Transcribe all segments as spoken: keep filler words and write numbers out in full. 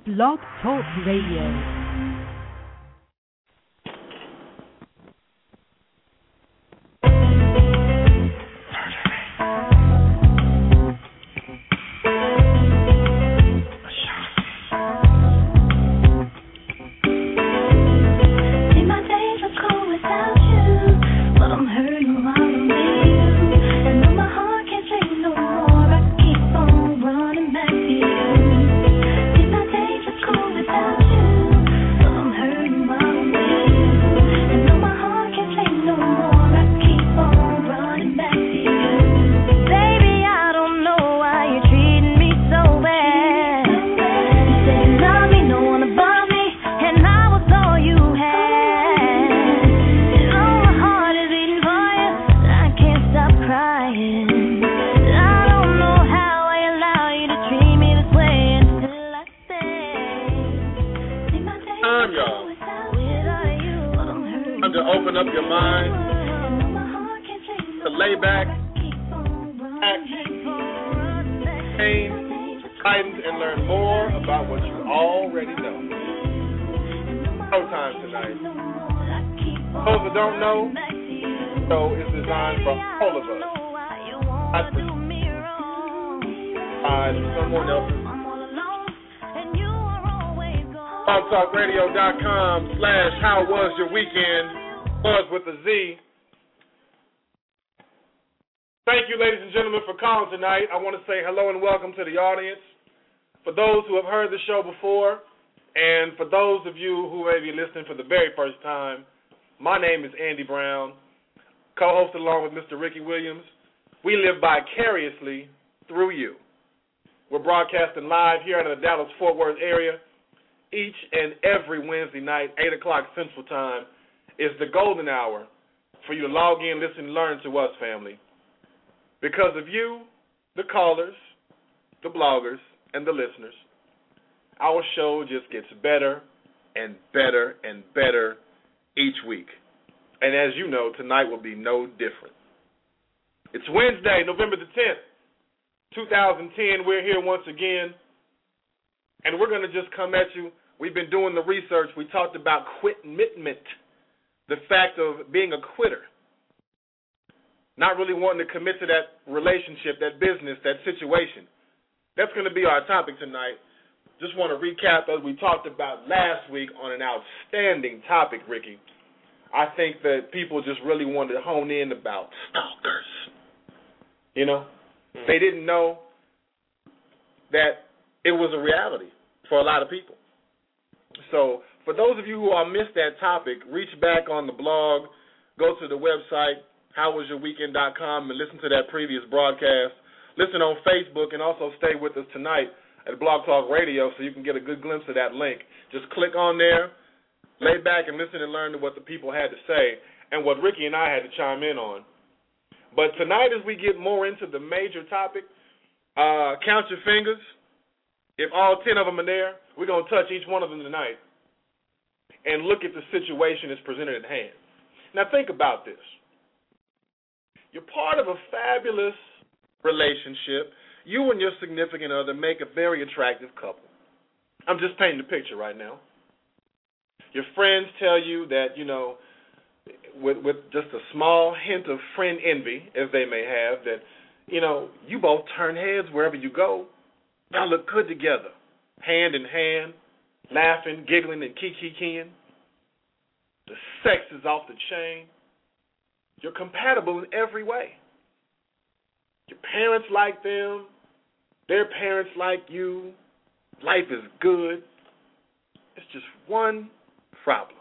Blog Talk Radio. blogtalkradio.com slash how was your weekend, Buzz with a Z. Thank you, ladies and gentlemen, for calling tonight. I want to say hello and welcome to the audience. For those who have heard the show before, and for those of you who may be listening for the very first time, my name is Andy Brown, co-hosted along with Mister Ricky Williams. We live vicariously through you. We're broadcasting live here in the Dallas-Fort Worth area. Each and every Wednesday night, eight o'clock Central Time, is the golden hour for you to log in, listen, and learn to us, family. Because of you, the callers, the bloggers, and the listeners, our show just gets better and better and better each week. And as you know, tonight will be no different. It's Wednesday, November the tenth, two thousand ten. We're here once again, and we're going to just come at you. We've been doing the research. We talked about quitmitment, the fact of being a quitter, not really wanting to commit to that relationship, that business, that situation. That's going to be our topic tonight. Just want to recap as we talked about last week on an outstanding topic, Ricky. I think that people just really wanted to hone in about stalkers. You know, mm-hmm. They didn't know that it was a reality for a lot of people. So for those of you who all missed that topic, reach back on the blog, go to the website, how was your weekend dot com, and listen to that previous broadcast. Listen on Facebook, and also stay with us tonight at Blog Talk Radio so you can get a good glimpse of that link. Just click on there, lay back, and listen and learn to what the people had to say and what Ricky and I had to chime in on. But tonight, as we get more into the major topic, uh, count your fingers. If all ten of them are there, we're going to touch each one of them tonight and look at the situation that's presented at hand. Now, think about this. You're part of a fabulous relationship. You and your significant other make a very attractive couple. I'm just painting the picture right now. Your friends tell you that, you know, with, with just a small hint of friend envy, as they may have, that, you know, you both turn heads wherever you go. Y'all look good together, hand in hand, laughing, giggling, and kiki-keying. The sex is off the chain. You're compatible in every way. Your parents like them. Their parents like you. Life is good. It's just one problem.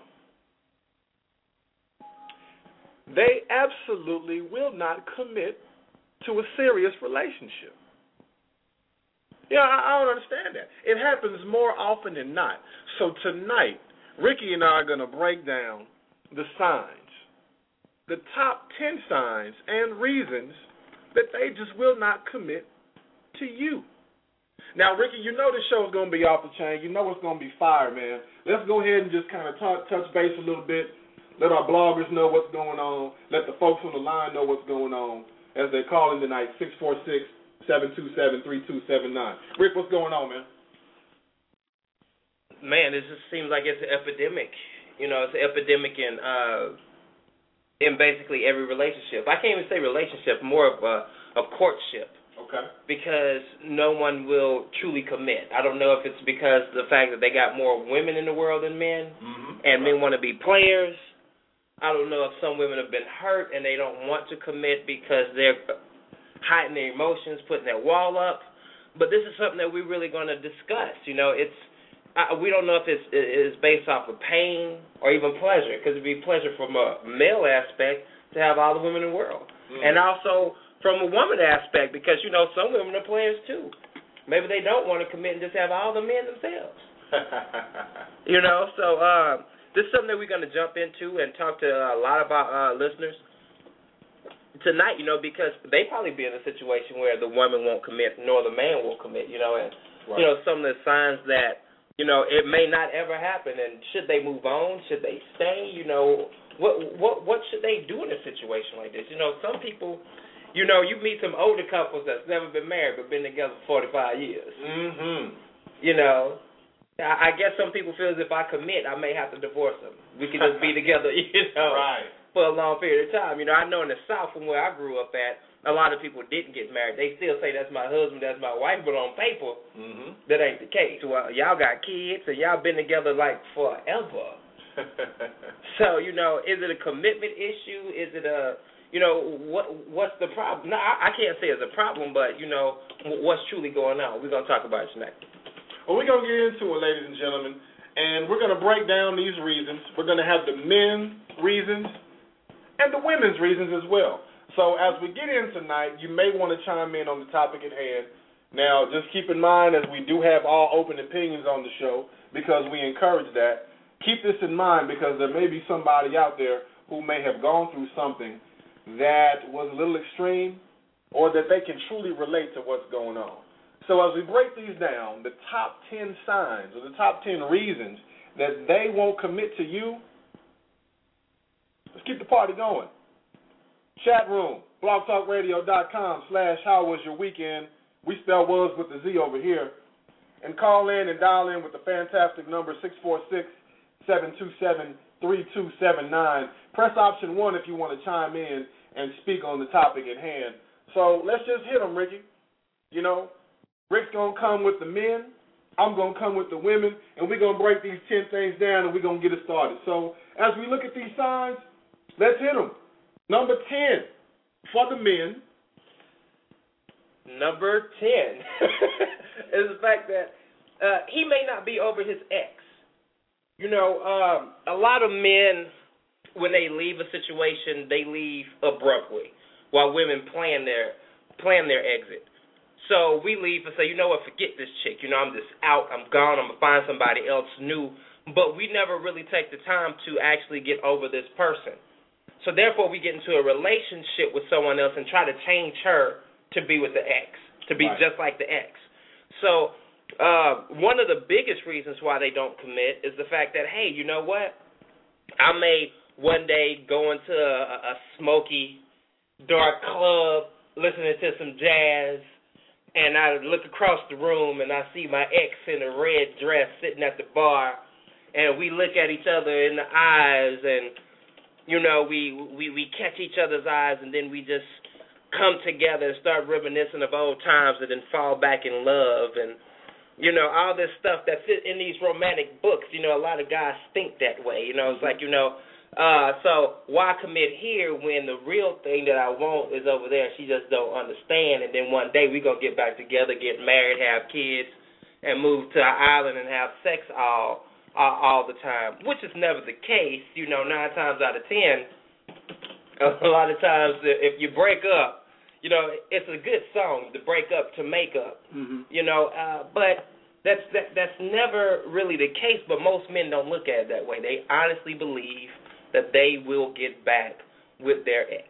They absolutely will not commit to a serious relationship. Yeah, I, I don't understand that. It happens more often than not. So tonight, Ricky and I are going to break down the signs, the top ten signs and reasons that they just will not commit to you. Now, Ricky, you know this show is going to be off the chain. You know it's going to be fire, man. Let's go ahead and just kind of talk, touch base a little bit. Let our bloggers know what's going on. Let the folks on the line know what's going on as they call in tonight, six four six, seven two seven, three two seven nine. Rick, what's going on, man? man, it just seems like it's an epidemic. You know, it's an epidemic in uh, in basically every relationship. I can't even say relationship, more of a, a courtship. Okay. Because no one will truly commit. I don't know if it's because of the fact that they got more women in the world than men, mm-hmm. and right. men want to be players. I don't know if some women have been hurt and they don't want to commit because they're hiding their emotions, putting their wall up. But this is something that we're really going to discuss. You know, it's uh, we don't know if it's, it's based off of pain or even pleasure, because it'd be pleasure from a male aspect to have all the women in the world. Mm. And also from a woman aspect, because, you know, some women are players too. Maybe they don't want to commit and just have all the men themselves. You know, so uh, this is something that we're going to jump into and talk to a lot of our uh, listeners tonight, you know, because they probably be in a situation where the woman won't commit nor the man will commit, you know, and, right. you know, some of the signs that, you know, it may not ever happen, and should they move on? Should they stay? You know, what what what should they do in a situation like this? You know, some people, you know, you meet some older couples that's never been married but been together for forty-five years. Mm-hmm. You know, I, I guess some people feel as if I commit, I may have to divorce them. We can just be together, you know, right. for a long period of time. You know, I know in the South, from where I grew up at, a lot of people didn't get married. They still say that's my husband, that's my wife, but on paper, mm-hmm. that ain't the case. Well, y'all got kids, and y'all been together like forever. So, you know, is it a commitment issue? Is it a, you know, what what's the problem? No, I, I can't say it's a problem, but, you know, what's truly going on? We're going to talk about it tonight. Well, we're going to get into it, ladies and gentlemen, and we're going to break down these reasons. We're going to have the men's reasons and the women's reasons as well. So as we get in tonight, you may want to chime in on the topic at hand. Now, just keep in mind, as we do have all open opinions on the show, because we encourage that, keep this in mind, because there may be somebody out there who may have gone through something that was a little extreme, or that they can truly relate to what's going on. So as we break these down, the top ten signs or the top ten reasons that they won't commit to you, let's keep the party going. Chat room, blogtalkradio.com slash how was your weekend. We spell was with the Z over here. And call in and dial in with the fantastic number six four six, seven two seven, three two seven nine. Press option one if you want to chime in and speak on the topic at hand. So let's just hit them, Ricky. You know, Rick's going to come with the men, I'm going to come with the women, and we're going to break these ten things down and we're going to get it started. So as we look at these signs, let's hit them. Number ten for the men. Number ten is the fact that uh, he may not be over his ex. You know, um, a lot of men, when they leave a situation, they leave abruptly, while women plan their plan their exit. So we leave and say, you know what, forget this chick. You know, I'm just out. I'm gone. I'm going to find somebody else new. But we never really take the time to actually get over this person. So therefore, we get into a relationship with someone else and try to change her to be with the ex, to be right. just like the ex. So uh, one of the biggest reasons why they don't commit is the fact that, hey, you know what? I may one day go into a, a smoky, dark club, listening to some jazz, and I look across the room and I see my ex in a red dress sitting at the bar, and we look at each other in the eyes, and you know, we, we, we catch each other's eyes, and then we just come together and start reminiscing of old times and then fall back in love. And, you know, all this stuff that's in these romantic books, you know, a lot of guys think that way. You know, it's like, you know, uh, so why commit here when the real thing that I want is over there? She just don't understand. And then one day we're going to get back together, get married, have kids, and move to an island and have sex all Uh, all the time, which is never the case. You know, nine times out of ten, a lot of times if you break up, you know, it's a good song to break up to make up. Mm-hmm. You know, uh, but that's that, that's never really the case. But most men don't look at it that way. They honestly believe that they will get back with their ex.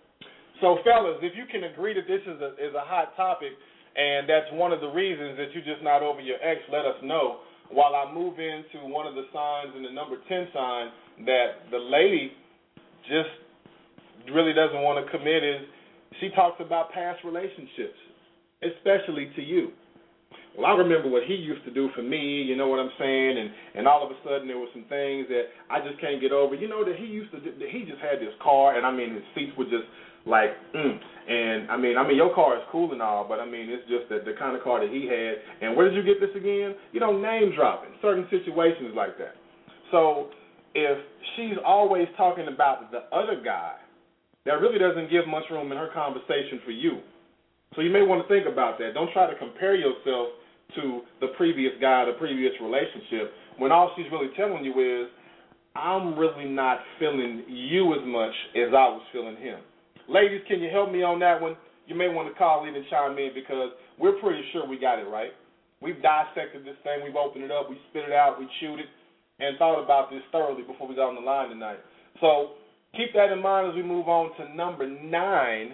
So, fellas, if you can agree that this is a is a hot topic, and that's one of the reasons that you're just not over your ex, let us know. While I move into one of the signs in the number ten sign that the lady just really doesn't want to commit is she talks about past relationships, especially to you. well, I remember what he used to do for me, you know what I'm saying, and, and all of a sudden there were some things that I just can't get over. You know, that he used to, that he just had this car, and I mean, his seats were just like, mm. And, I mean, I mean, your car is cool and all, but, I mean, it's just that the kind of car that he had. And where did you get this again? You know, name dropping, certain situations like that. So if she's always talking about the other guy, that really doesn't give much room in her conversation for you. So you may want to think about that. Don't try to compare yourself to the previous guy, the previous relationship, when all she's really telling you is, I'm really not feeling you as much as I was feeling him. Ladies, can you help me on that one? You may want to call in and chime in because we're pretty sure we got it right. We've dissected this thing. We've opened it up. We spit it out. We chewed it and thought about this thoroughly before we got on the line tonight. So keep that in mind as we move on to number nine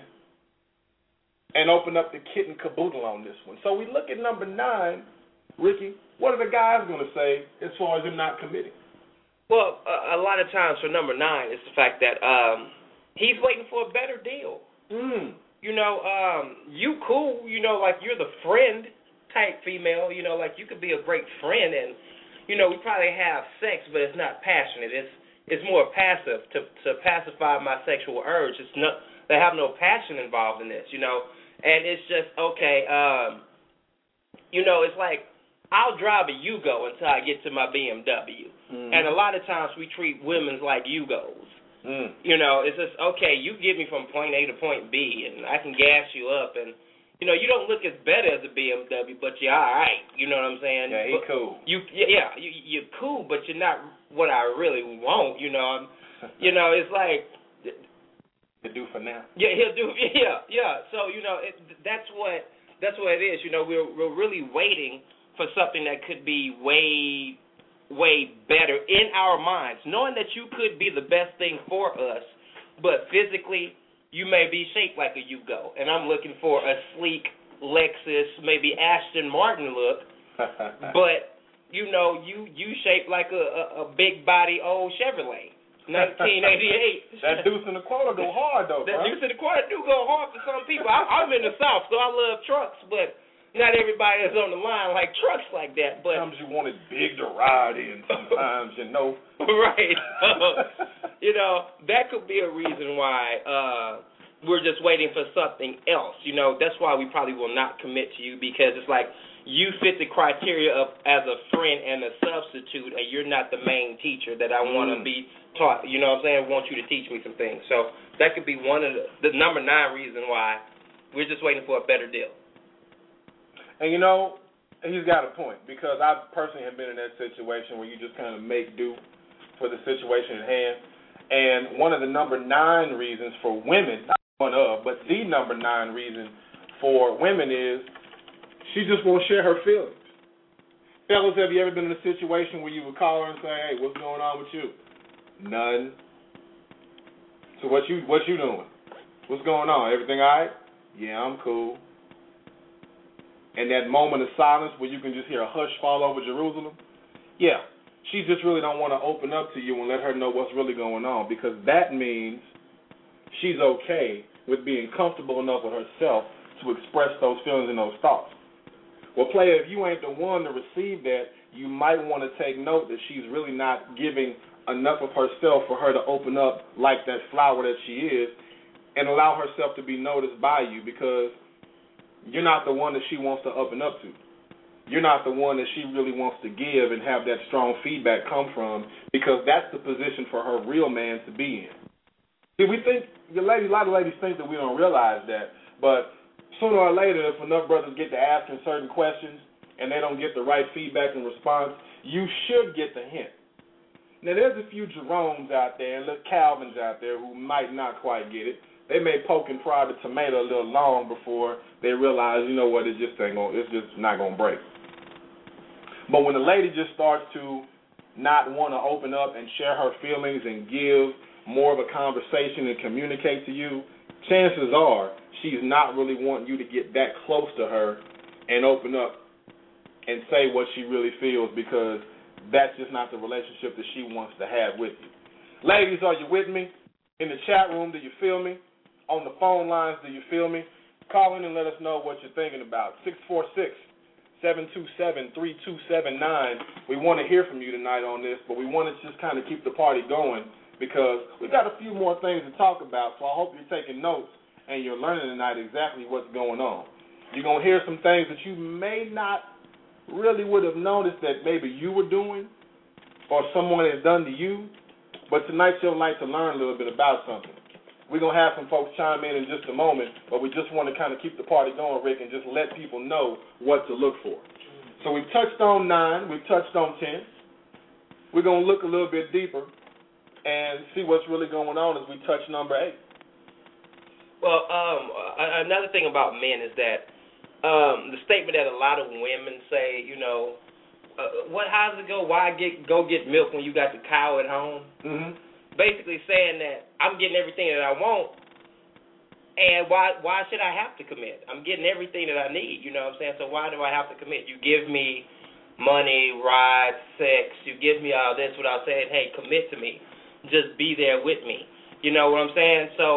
and open up the kit and caboodle on this one. So we look at number nine, Ricky, what are the guys going to say as far as him not committing? Well, a, a lot of times for number nine, it's the fact that um, he's waiting for a better deal. Mm. You know, um, you cool, you know, like you're the friend type female, you know, like you could be a great friend and, you know, we probably have sex, but it's not passionate. It's it's more passive to to pacify my sexual urge. It's not, they have no passion involved in this, you know, and it's just, okay, um, you know, it's like I'll drive a Yugo until I get to my B M W. Mm. And a lot of times we treat women like Yugos. Mm. You know, it's just, okay, you get me from point A to point B, and I can gas you up, and, you know, you don't look as better as a B M W, but you're all right, you know what I'm saying? Yeah, he cool. You, yeah, you, you're cool, but you're not what I really want, you know. You know, it's like... He'll do for now. Yeah, he'll do, yeah, yeah. So, you know, it, that's what that's what it is. You know, we're, we're really waiting for something that could be way... way better in our minds, knowing that you could be the best thing for us, but physically you may be shaped like a Yugo, and I'm looking for a sleek Lexus, maybe Aston Martin look, but you know, you you shaped like a, a, a big body old Chevrolet, nineteen eighty-eight. That deuce in the quarter go hard though, That bro. deuce in the quarter do go hard for some people. I, I'm in the South, so I love trucks, but not everybody is on the line like trucks like that, but sometimes you want it big to ride in. Sometimes you know, right? You know, that could be a reason why uh, we're just waiting for something else. You know, that's why we probably will not commit to you because it's like you fit the criteria of as a friend and a substitute, and you're not the main teacher that I want to mm. be taught. You know what I'm saying? I want you to teach me some things. So that could be one of the, the number nine reason why we're just waiting for a better deal. And, you know, he's got a point because I personally have been in that situation where you just kind of make do for the situation at hand. And one of the number nine reasons for women, not one of, but the number nine reason for women is she just won't share her feelings. Fellas, have you ever been in a situation where you would call her and say, hey, what's going on with you? None. So what you what you doing? What's going on? Everything all right? Yeah, I'm cool. And that moment of silence where you can just hear a hush fall over Jerusalem, yeah, she just really don't want to open up to you and let her know what's really going on because that means she's okay with being comfortable enough with herself to express those feelings and those thoughts. Well, player, if you ain't the one to receive that, you might want to take note that she's really not giving enough of herself for her to open up like that flower that she is and allow herself to be noticed by you because you're not the one that she wants to open up to. You're not the one that she really wants to give and have that strong feedback come from because that's the position for her real man to be in. See, we think, the ladies, a lot of ladies think that we don't realize that, but sooner or later, if enough brothers get to asking certain questions and they don't get the right feedback and response, you should get the hint. Now, there's a few Jeromes out there and little Calvins out there who might not quite get it. They may poke and prod the tomato a little long before they realize, you know what, it just ain't gonna, it's just not going to break. But when the lady just starts to not want to open up and share her feelings and give more of a conversation and communicate to you, chances are she's not really wanting you to get that close to her and open up and say what she really feels because that's just not the relationship that she wants to have with you. Ladies, are you with me? In the chat room, do you feel me? On the phone lines, do you feel me? Call in and let us know what you're thinking about. six four six, seven two seven, three two seven nine. We want to hear from you tonight on this, but we want to just kind of keep the party going because we got a few more things to talk about, so I hope you're taking notes and you're learning tonight exactly what's going on. You're going to hear some things that you may not really would have noticed that maybe you were doing or someone has done to you, but tonight you'll like to learn a little bit about something. We're going to have some folks chime in in just a moment, but we just want to kind of keep the party going, Rick, and just let people know what to look for. So we've touched on nine. We've touched on ten. We're going to look a little bit deeper and see what's really going on as we touch number eight. Well, um, another thing about men is that um, the statement that a lot of women say, you know, uh, what, how does it go? Why get go get milk when you got the cow at home? Mm-hmm. Basically saying that I'm getting everything that I want, and why why should I have to commit? I'm getting everything that I need, you know what I'm saying? So why do I have to commit? You give me money, rides, sex, you give me all this without saying, hey, commit to me. Just be there with me. You know what I'm saying? So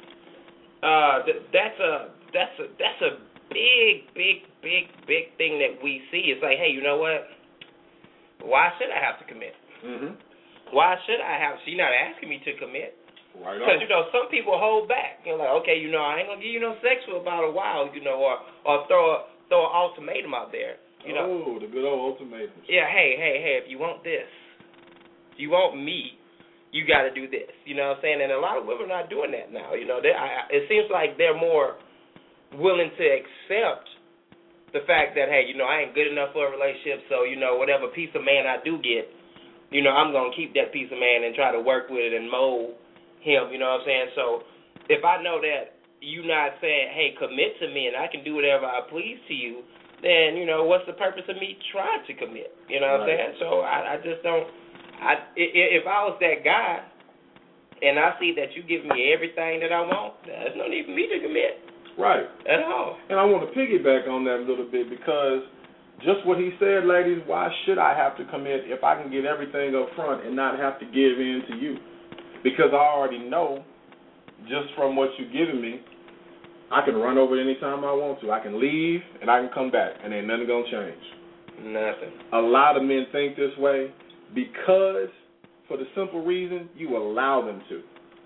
uh, th- that's a that's a that's a big, big, big, big thing that we see. It's like, hey, you know what? Why should I have to commit? Mm-hmm. Why should I have? She's not asking me to commit. Right on. Because, you know, some people hold back. You're like, okay, you know, I ain't going to give you no sex for about a while, you know, or, or throw a, throw an ultimatum out there. You know? Oh, the good old ultimatum. Yeah, hey, hey, hey, if you want this, if you want me, you got to do this. You know what I'm saying? And a lot of women are not doing that now. You know, they, I, it seems like they're more willing to accept the fact that, hey, you know, I ain't good enough for a relationship, so, you know, whatever piece of man I do get, you know, I'm going to keep that piece of man and try to work with it and mold him, you know what I'm saying? So if I know that you not saying, hey, commit to me and I can do whatever I please to you, then, you know, what's the purpose of me trying to commit? You know what right. I'm saying? So I, I just don't, I, if I was that guy and I see that you give me everything that I want, there's no need for me to commit. Right. At all. And I want to piggyback on that a little bit because just what he said, ladies, why should I have to commit if I can get everything up front and not have to give in to you? Because I already know, just from what you're giving me, I can run over it anytime I want to. I can leave and I can come back, and ain't nothing going to change. Nothing. A lot of men think this way because, for the simple reason, you allow them to.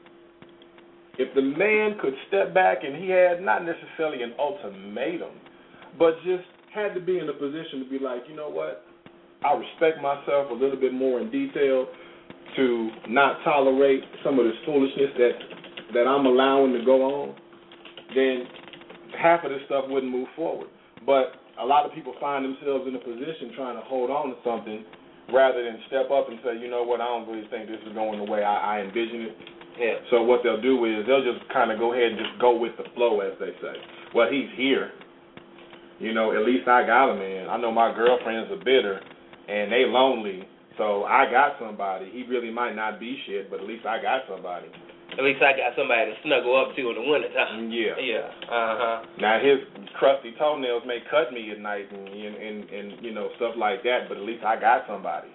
If the man could step back and he had not necessarily an ultimatum, but just had to be in a position to be like, you know what, I respect myself a little bit more in detail to not tolerate some of this foolishness that, that I'm allowing to go on, then half of this stuff wouldn't move forward. But a lot of people find themselves in a position trying to hold on to something rather than step up and say, you know what, I don't really think this is going the way I, I envision it. Yeah. So what they'll do is they'll just kind of go ahead and just go with the flow, as they say. Well, he's here. You know, at least I got a man. I know my girlfriends are bitter, and they lonely, so I got somebody. He really might not be shit, but at least I got somebody. At least I got somebody to snuggle up to in the wintertime. Yeah. Yeah. Uh-huh. Now, his crusty toenails may cut me at night and, and, and, and you know, stuff like that, but at least I got somebody.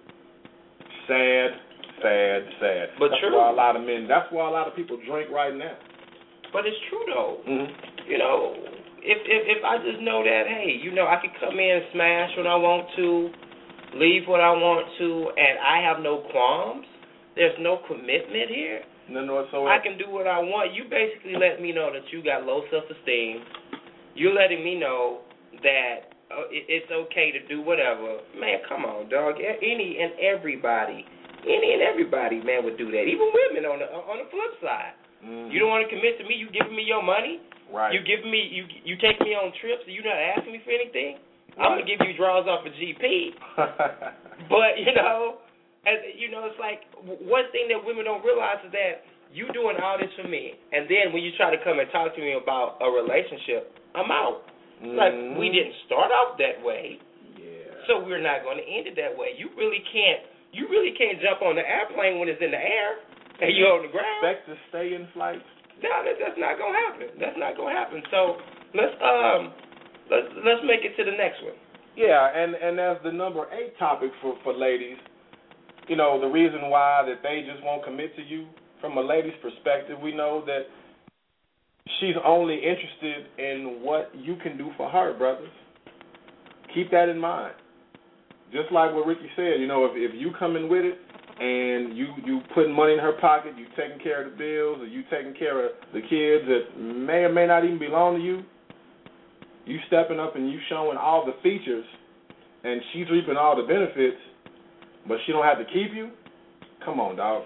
Sad. Sad, sad. But that's true. why a lot of men, that's why a lot of people drink right now. But it's true, though. Mm-hmm. You know, if, if if I just know that, hey, you know, I can come in and smash when I want to, leave when I want to, and I have no qualms, there's no commitment here, None whatsoever. I can do what I want. You basically let me know that you got low self-esteem. You're letting me know that uh, it, it's okay to do whatever. Man, come on, dog. Any and everybody Any and everybody, man, would do that. Even women on the on the flip side. Mm-hmm. You don't want to commit to me. You giving me your money. Right. You give me you you take me on trips. And you not asking me for anything. Right. I'm gonna give you draws off a G P. But you know, as you know, it's like one thing that women don't realize is that you doing all this for me, and then when you try to come and talk to me about a relationship, I'm out. Mm-hmm. Like we didn't start off that way. Yeah. So we're not going to end it that way. You really can't. You really can't jump on the airplane when it's in the air and you're on the ground. Expect to stay in flight? No, that, that's not gonna happen. That's not gonna happen. So let's um let's let's make it to the next one. Yeah, and and as the number eight topic for for ladies, you know, the reason why that they just won't commit to you from a lady's perspective, we know that she's only interested in what you can do for her, brothers. Keep that in mind. Just like what Ricky said, you know, if if you come in with it and you you putting money in her pocket, you taking care of the bills, or you taking care of the kids that may or may not even belong to you, you stepping up and you showing all the features, and she's reaping all the benefits, but she don't have to keep you. Come on, dog.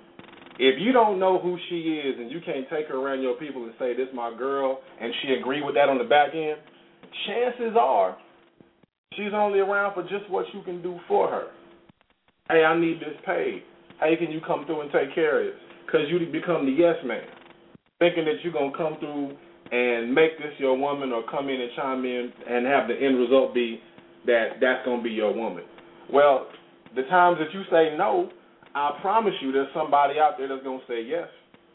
If you don't know who she is and you can't take her around your people and say, this my girl, and she agree with that on the back end, chances are she's only around for just what you can do for her. Hey, I need this paid. Hey, can you come through and take care of this? Because you become the yes man, thinking that you're going to come through and make this your woman, or come in and chime in and have the end result be that that's going to be your woman. Well, the times that you say no, I promise you there's somebody out there that's going to say yes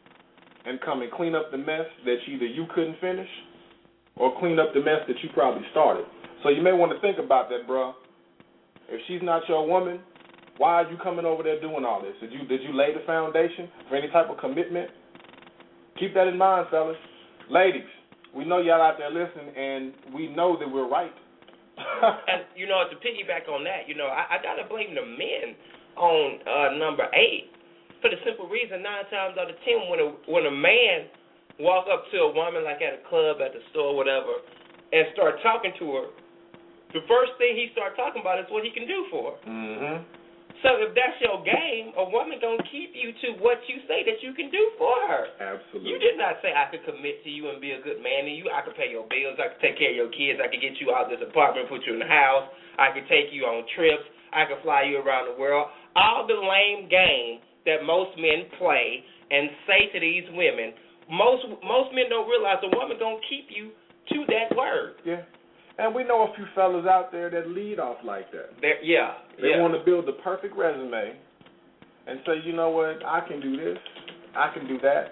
and come and clean up the mess that either you couldn't finish or clean up the mess that you probably started. So you may want to think about that, bro. If she's not your woman, why are you coming over there doing all this? Did you did you lay the foundation for any type of commitment? Keep that in mind, fellas. Ladies, we know y'all out there listening, and we know that we're right. And, you know, to piggyback on that, you know, I, I got to blame the men on uh, number eight for the simple reason nine times out of ten when a, when a man walk up to a woman like at a club, at the store, whatever, and start talking to her, the first thing he start talking about is what he can do for her. Mm-hmm. So if that's your game, a woman going to keep you to what you say that you can do for her. Absolutely. You did not say I could commit to you and be a good man to you. I could pay your bills. I could take care of your kids. I could get you out of this apartment, put you in the house. I could take you on trips. I could fly you around the world. All the lame game that most men play and say to these women, most most men don't realize a woman going to keep you to that word. Yeah. And we know a few fellas out there that lead off like that. They're, yeah. They yeah. want to build the perfect resume and say, you know what, I can do this, I can do that.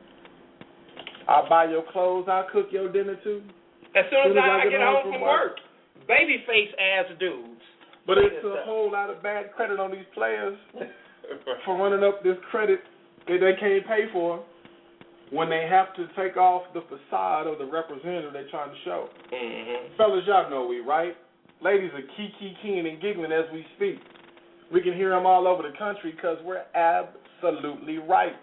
I'll buy your clothes, I'll cook your dinner too. As soon as, as I, I get home, home from work. work. Baby face ass dudes. But it's a whole lot of bad credit on these players for running up this credit that they can't pay for when they have to take off the facade of the representative they're trying to show. Mm-hmm. Fellas, y'all know we right. Ladies are kiki-keying and giggling as we speak. We can hear them all over the country because we're absolutely right.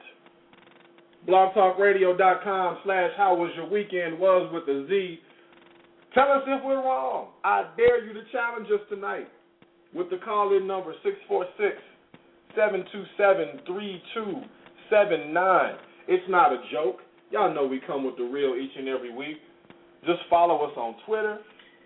blogtalkradio.com slash how was your weekend was with a Z. Tell us if we're wrong. I dare you to challenge us tonight with the call-in number six four six, seven two seven, three two seven nine. It's not a joke. Y'all know we come with the real each and every week. Just follow us on Twitter,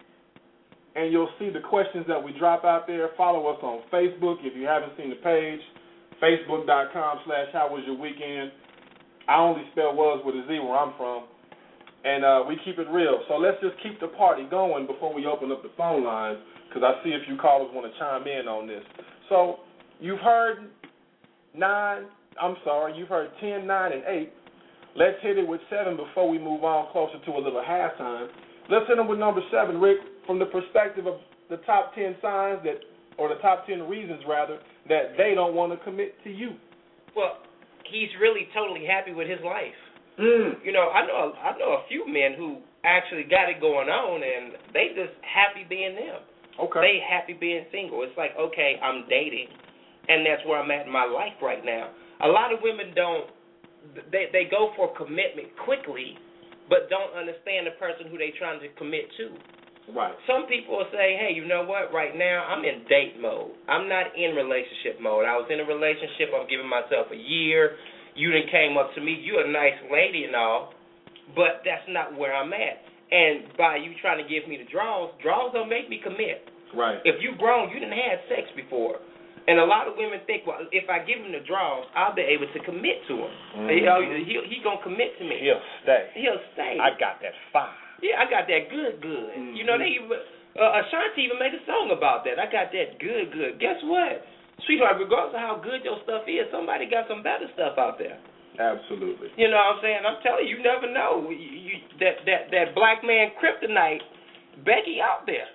and you'll see the questions that we drop out there. Follow us on Facebook if you haven't seen the page, facebook.com slash how was your weekend. I only spell was with a Z where I'm from, and uh, we keep it real. So let's just keep the party going before we open up the phone lines, because I see a few callers want to chime in on this. So you've heard nine, I'm sorry, you've heard ten, nine, and eight. Let's hit it with seven before we move on closer to a little halftime. Let's hit them with number seven, Rick, from the perspective of the top ten signs that, or the top ten reasons, rather, that they don't want to commit to you. Well, he's really totally happy with his life. Mm. You know, I know I know a few men who actually got it going on, and they just happy being them. Okay. They happy being single. It's like, okay, I'm dating, and that's where I'm at in my life right now. A lot of women don't, they they go for commitment quickly, but don't understand the person who they're trying to commit to. Right. Some people will say, hey, you know what, right now I'm in date mode. I'm not in relationship mode. I was in a relationship. I'm giving myself a year. You done came up to me. You're a nice lady and all, but that's not where I'm at. And by you trying to give me the draws, draws don't make me commit. Right. If you grown, you done had sex before. And a lot of women think, well, if I give him the draws, I'll be able to commit to him. Mm-hmm. You know, he he gonna commit to me. He'll stay. He'll stay. I got that fire. Yeah, I got that good, good. Mm-hmm. You know, they even, uh, Ashanti even made a song about that. I got that good, good. Guess what, sweetheart? Regardless of how good your stuff is, somebody got some better stuff out there. Absolutely. You know what I'm saying? I'm telling you, you never know. You, you, that that that black man kryptonite, Becky out there.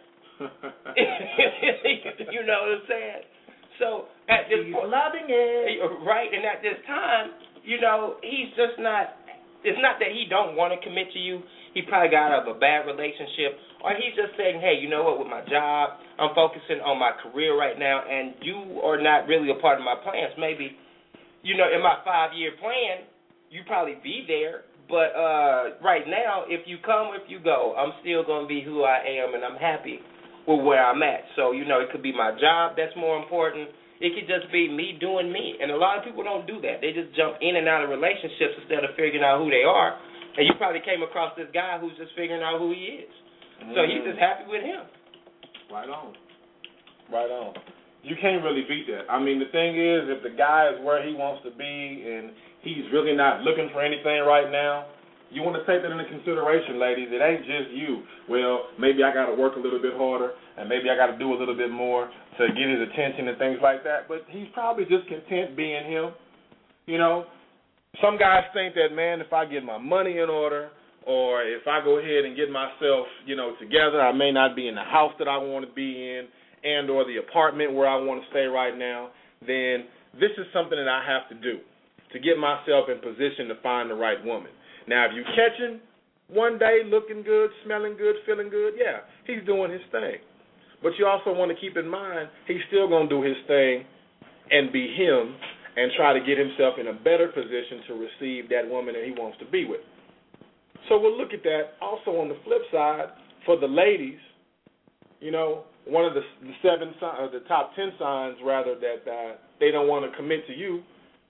You know what I'm saying? So at this he's point, loving it. right, and at this time, you know, he's just not it's not that he don't want to commit to you. He probably got out of a bad relationship, or he's just saying, hey, you know what, with my job, I'm focusing on my career right now, and you are not really a part of my plans. Maybe, you know, in my five-year plan, you probably be there, but uh, right now, if you come, if you go, I'm still going to be who I am, and I'm happy with where I'm at. So, you know, it could be my job that's more important. It could just be me doing me, and a lot of people don't do that. They just jump in and out of relationships instead of figuring out who they are. And you probably came across this guy who's just figuring out who he is. Mm-hmm. So he's just happy with him. Right on. Right on. You can't really beat that. I mean, the thing is, if the guy is where he wants to be and he's really not looking for anything right now, you want to take that into consideration, ladies. It ain't just you. Well, maybe I got to work a little bit harder, and maybe I got to do a little bit more to get his attention and things like that. But he's probably just content being him, you know. Some guys think that, man, if I get my money in order or if I go ahead and get myself, you know, together, I may not be in the house that I want to be in and or the apartment where I want to stay right now, then this is something that I have to do to get myself in position to find the right woman. Now, if you catch him one day looking good, smelling good, feeling good, yeah, he's doing his thing. But you also want to keep in mind he's still going to do his thing and be him and try to get himself in a better position to receive that woman that he wants to be with. So we'll look at that. Also on the flip side, for the ladies, you know, one of the, the seven, uh, the top ten signs, rather, that uh, they don't want to commit to you,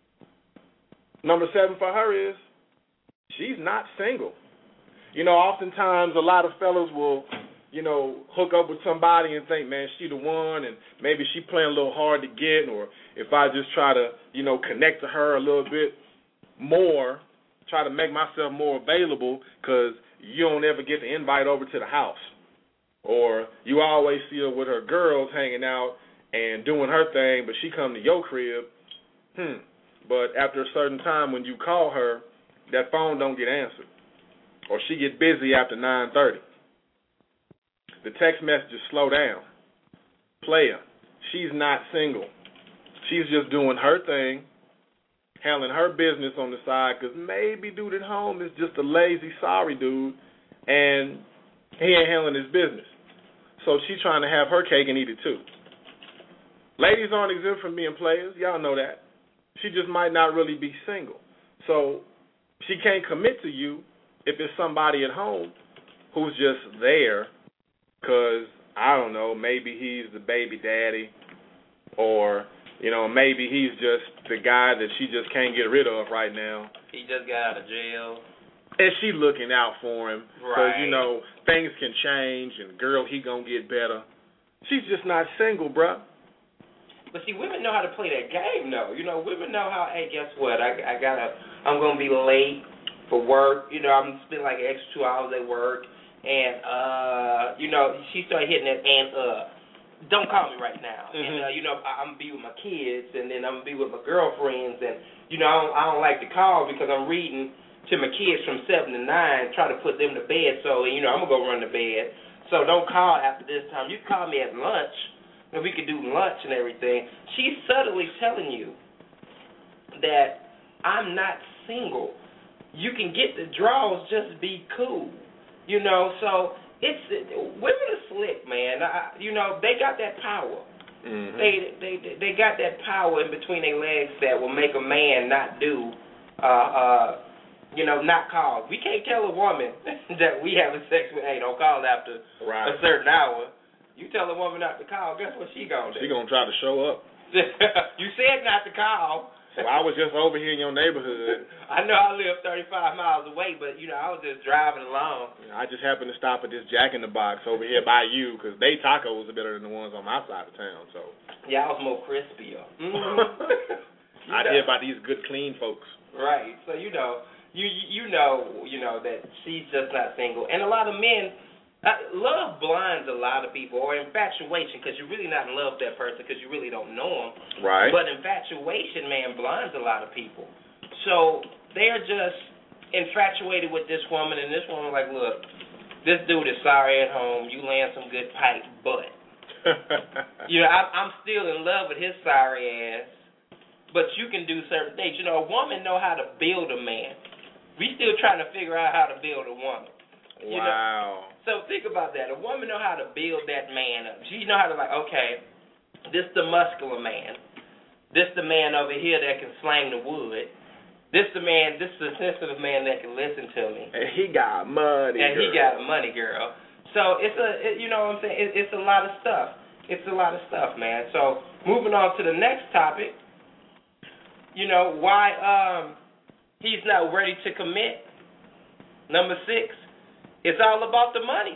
number seven for her is she's not single. You know, oftentimes a lot of fellas will, you know, hook up with somebody and think, man, she the one, and maybe she playing a little hard to get, or if I just try to, you know, connect to her a little bit more, try to make myself more available, because you don't ever get the invite over to the house. Or you always see her with her girls hanging out and doing her thing, but she come to your crib. Hmm. But after a certain time when you call her, that phone don't get answered. Or she get busy after nine thirty. The text messages slow down. Player, she's not single. She's just doing her thing, handling her business on the side, because maybe dude at home is just a lazy, sorry dude, and he ain't handling his business. So she's trying to have her cake and eat it too. Ladies aren't exempt from being players. Y'all know that. She just might not really be single. So she can't commit to you if it's somebody at home who's just there because, I don't know, maybe he's the baby daddy, or, you know, maybe he's just the guy that she just can't get rid of right now. He just got out of jail. And she looking out for him. Because, right. you know, things can change, and girl, he gonna get better. She's just not single, bruh. But see, women know how to play that game, though. You know, women know how, hey, guess what? I, I gotta, I'm gonna be late for work. You know, I'm spending like an extra two hours at work. And, uh, you know, she started hitting that, and, uh, don't call me right now. Mm-hmm. And, uh, you know, I, I'm going to be with my kids, and then I'm going to be with my girlfriends. And, you know, I don't, I don't like to call because I'm reading to my kids from seven to nine, try to put them to bed. So, you know, I'm going to go run to bed. So don't call after this time. You can call me at lunch, and we could do lunch and everything. She's subtly telling you that I'm not single. You can get the draws, just be cool. You know, so it's women are slick, man. I, you know, they got that power. Mm-hmm. They they they got that power in between their legs that will make a man not do, uh, uh, you know, not call. We can't tell a woman that we having sex with, hey, don't call after right. a certain hour. You tell a woman not to call, guess what she gonna do? She gonna try to show up. You said not to call. Well, I was just over here in your neighborhood. I know I live thirty-five miles away, but, you know, I was just driving along. I just happened to stop at this Jack in the Box over here by you because they tacos are better than the ones on my side of town. So yeah, I was more crispier. Mm-hmm. I hear about these good, clean folks. Right. So, you know, you you know, you know that she's just not single. And a lot of men, Uh, love blinds a lot of people, or infatuation, because you're really not in love with that person because you really don't know them. Right. But infatuation, man, blinds a lot of people. So they're just infatuated with this woman, and this woman like, look, this dude is sorry at home. You land some good pipe, but you know, I, I'm still in love with his sorry ass. But you can do certain things. You know, a woman know how to build a man. we still trying to figure out how to build a woman. You wow. know? So think about that. A woman know how to build that man up. She know how to, like, okay, this the muscular man. This the man over here that can slang the wood. This the man, this the sensitive man that can listen to me. And he got money, And girl. he got money, girl. So it's a, it, you know what I'm saying? It, it's a lot of stuff. It's a lot of stuff, man. So moving on to the next topic, you know, why um, he's not ready to commit. Number six, it's all about the money.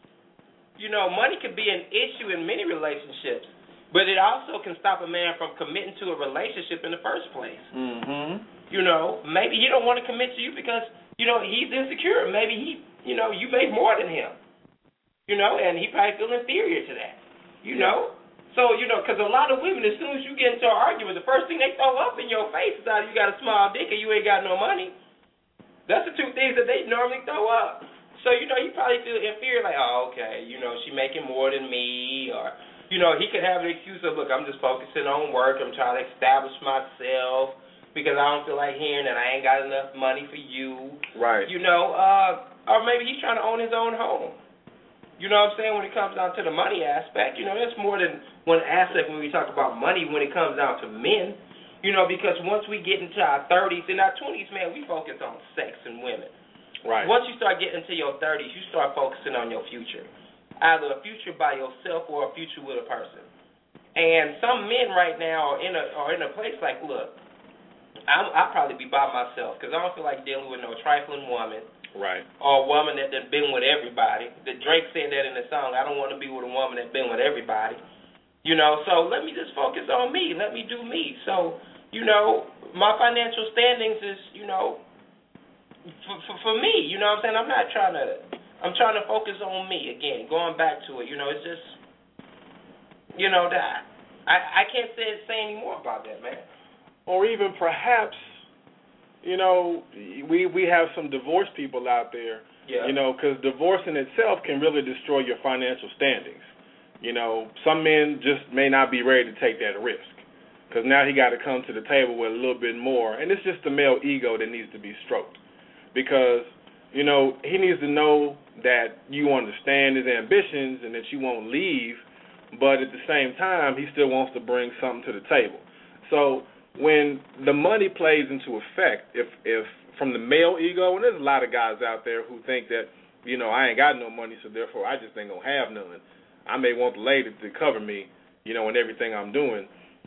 You know, money could be an issue in many relationships, but it also can stop a man from committing to a relationship in the first place. Mm-hmm. You know, maybe he don't want to commit to you because, you know, he's insecure. Maybe he, you know, you make more than him. You know, and he probably feel inferior to that. You Yeah. know? So, you know, because a lot of women, as soon as you get into an argument, the first thing they throw up in your face is either you got a small dick or you ain't got no money. That's the two things that they normally throw up. So, you know, he probably feel inferior, like, oh, okay, you know, she making more than me, or, you know, he could have an excuse of, look, I'm just focusing on work, I'm trying to establish myself, because I don't feel like hearing that I ain't got enough money for you. Right. You know, uh, or maybe he's trying to own his own home. You know what I'm saying? When it comes down to the money aspect, you know, there's more than one aspect when we talk about money when it comes down to men. You know, because once we get into our thirties, in our twenties, man, we focus on sex and women. Right. Once you start getting into your thirties, you start focusing on your future, either a future by yourself or a future with a person. And some men right now are in a are in a place like, look, I'm, I'll probably be by myself because I don't feel like dealing with no trifling woman. Right. Or a woman that done been with everybody. The Drake said that in the song, I don't want to be with a woman that been with everybody. You know, so let me just focus on me. Let me do me. So, you know, my financial standings is, you know, for, for, for me, you know what I'm saying? I'm not trying to, I'm trying to focus on me again, going back to it. You know, it's just, you know, that I, I can't say, say any more about that, man. Or even perhaps, you know, we we have some divorced people out there, yeah. you know, because divorce in itself can really destroy your financial standings. You know, some men just may not be ready to take that risk because now he got to come to the table with a little bit more, and it's just the male ego that needs to be stroked because, you know, he needs to know that you understand his ambitions and that you won't leave, but at the same time, he still wants to bring something to the table. So when the money plays into effect, if if from the male ego, and there's a lot of guys out there who think that, you know, I ain't got no money, so therefore I just ain't going to have none. I may want the lady to cover me, you know, in everything I'm doing.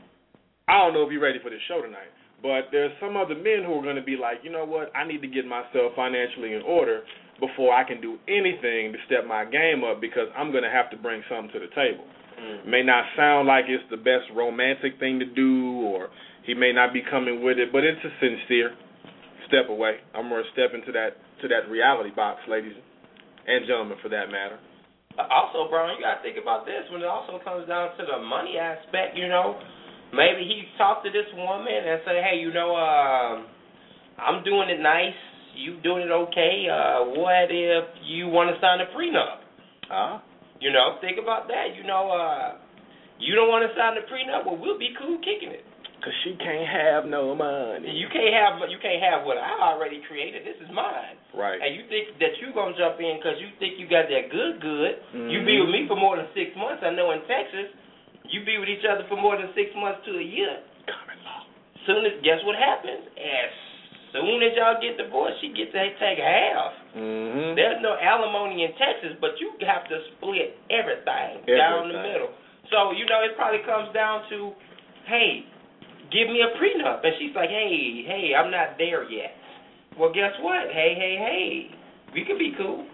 I don't know if you're ready for this show tonight, but there's some other men who are going to be like, you know what, I need to get myself financially in order before I can do anything to step my game up because I'm going to have to bring something to the table. Mm. It may not sound like it's the best romantic thing to do, or he may not be coming with it, but it's a sincere step away. I'm going to step into that to that reality box, ladies and gentlemen, for that matter. Also, bro, you got to think about this. When it also comes down to the money aspect, you know, maybe he talked to this woman and say, hey, you know, uh, I'm doing it nice. You doing it okay. Uh, what if you want to sign a prenup? Uh-huh. You know, think about that. You know, uh, you don't want to sign the prenup? Well, we'll be cool kicking it. Cause she can't have no money. You can't have you can't have what I already created. This is mine. Right. And you think that you gonna jump in because you think you got that good good. Mm-hmm. You be with me for more than six months. I know in Texas, you be with each other for more than six months to a year. Common law. Soon as guess what happens? As soon as y'all get divorced, she gets to take half. Mm-hmm. There's no alimony in Texas, but you have to split everything, everything down the middle. So you know it probably comes down to, hey, give me a prenup. And she's like, hey, hey, I'm not there yet. Well, guess what? Hey, hey, hey, we could be cool.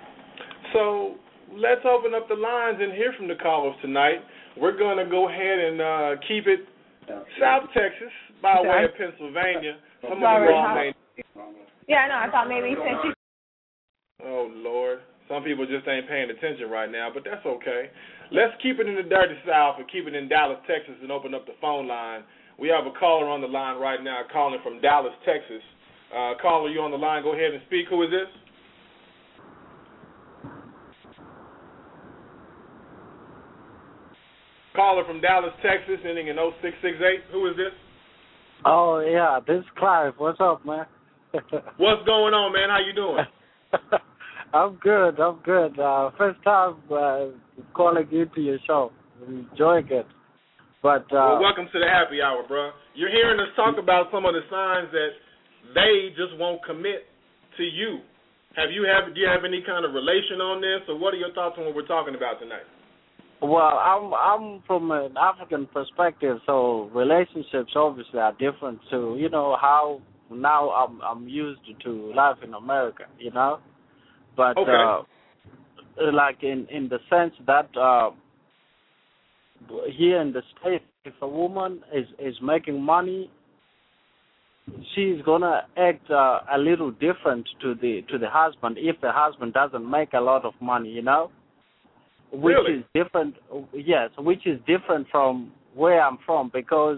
So let's open up the lines and hear from the callers tonight. We're going to go ahead and uh, keep it South Texas by way of Pennsylvania. Some of them all may... Yeah, I know. I thought maybe since you... Oh, Lord. Some people just ain't paying attention right now, but that's okay. Let's keep it in the dirty South and keep it in Dallas, Texas, and open up the phone line. We have a caller on the line right now calling from Dallas, Texas. Uh, caller, you on the line. Go ahead and speak. Who is this? Caller from Dallas, Texas, ending in oh six six eight. Who is this? Oh, yeah, this is Clive. What's up, man? What's going on, man? How you doing? I'm good. I'm good. Uh, first time uh, calling into your show. I'm enjoying it. But uh, well, welcome to the happy hour, bro. You're hearing us talk about some of the signs that they just won't commit to you. Have you have do you have any kind of relation on this, or what are your thoughts on what we're talking about tonight? Well, I'm I'm from an African perspective, so relationships obviously are different to you know how now I'm I'm used to life in America, you know, but okay. uh, like in in the sense that. Uh, Here in the States, if a woman is, is making money, she's gonna act uh, a little different to the to the husband if the husband doesn't make a lot of money, you know, which really? is different. Yes, which is different from where I'm from, because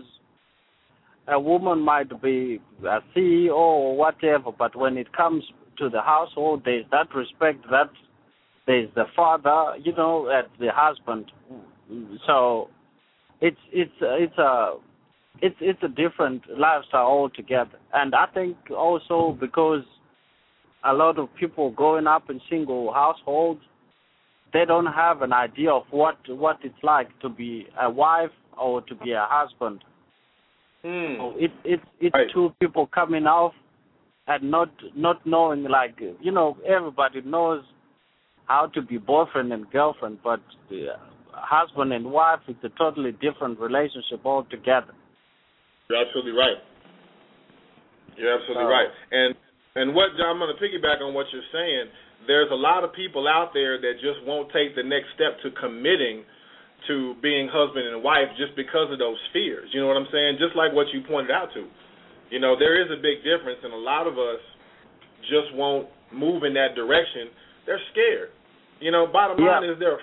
a woman might be a C E O or whatever, but when it comes to the household, there's that respect that there's the father, you know, at the husband. So it's it's it's a it's it's a different lifestyle altogether, and I think also because a lot of people growing up in single households, they don't have an idea of what what it's like to be a wife or to be a husband. Mm. So it it's it's right. two people coming off and not not knowing, like, you know, everybody knows how to be boyfriend and girlfriend, but uh, husband and wife, it's a totally different relationship altogether. You're absolutely right. You're absolutely uh, right. And and what, John, I'm going to piggyback on what you're saying. There's a lot of people out there that just won't take the next step to committing to being husband and wife just because of those fears. You know what I'm saying? Just like what you pointed out to. You know, there is a big difference, and a lot of us just won't move in that direction. They're scared. You know, bottom yeah. line is they're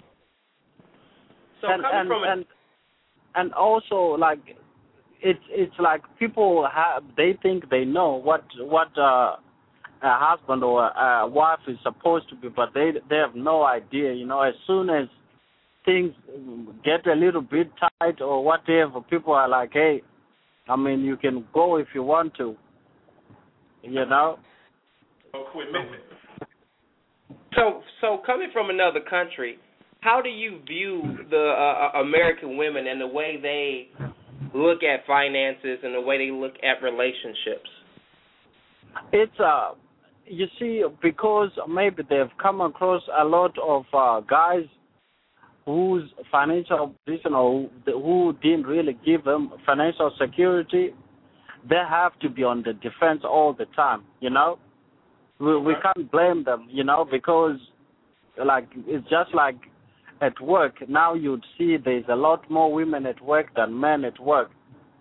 So and coming and, from a, and and also, like, it's it's like people have they think they know what what uh, a husband or a wife is supposed to be, but they they have no idea. You know, as soon as things get a little bit tight or whatever, people are like, hey, I mean, you can go if you want to. You know. no commitment. So, so coming from another country, how do you view the uh, American women and the way they look at finances and the way they look at relationships? It's uh, you see, because maybe they've come across a lot of uh, guys whose financial position or who didn't really give them financial security. They have to be on the defense all the time, you know. We, we can't blame them, you know, because, like, it's just like at work. Now you'd see there's a lot more women at work than men at work.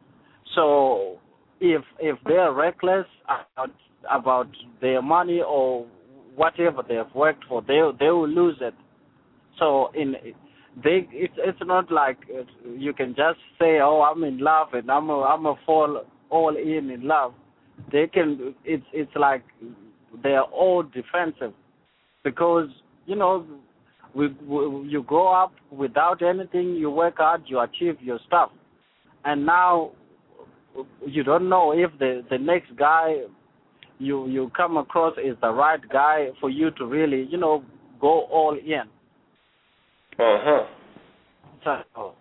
So if if they're reckless about, about their money or whatever they've worked for, they they will lose it. So in they it's it's not like you can just say, oh, I'm in love and I'm a, I'm a fall all in in love. They can it's it's like they're all defensive, because, you know, we, we, you grow up without anything, you work hard, you achieve your stuff, and now you don't know if the, the next guy you you come across is the right guy for you to really, you know, go all in. Uh-huh. So,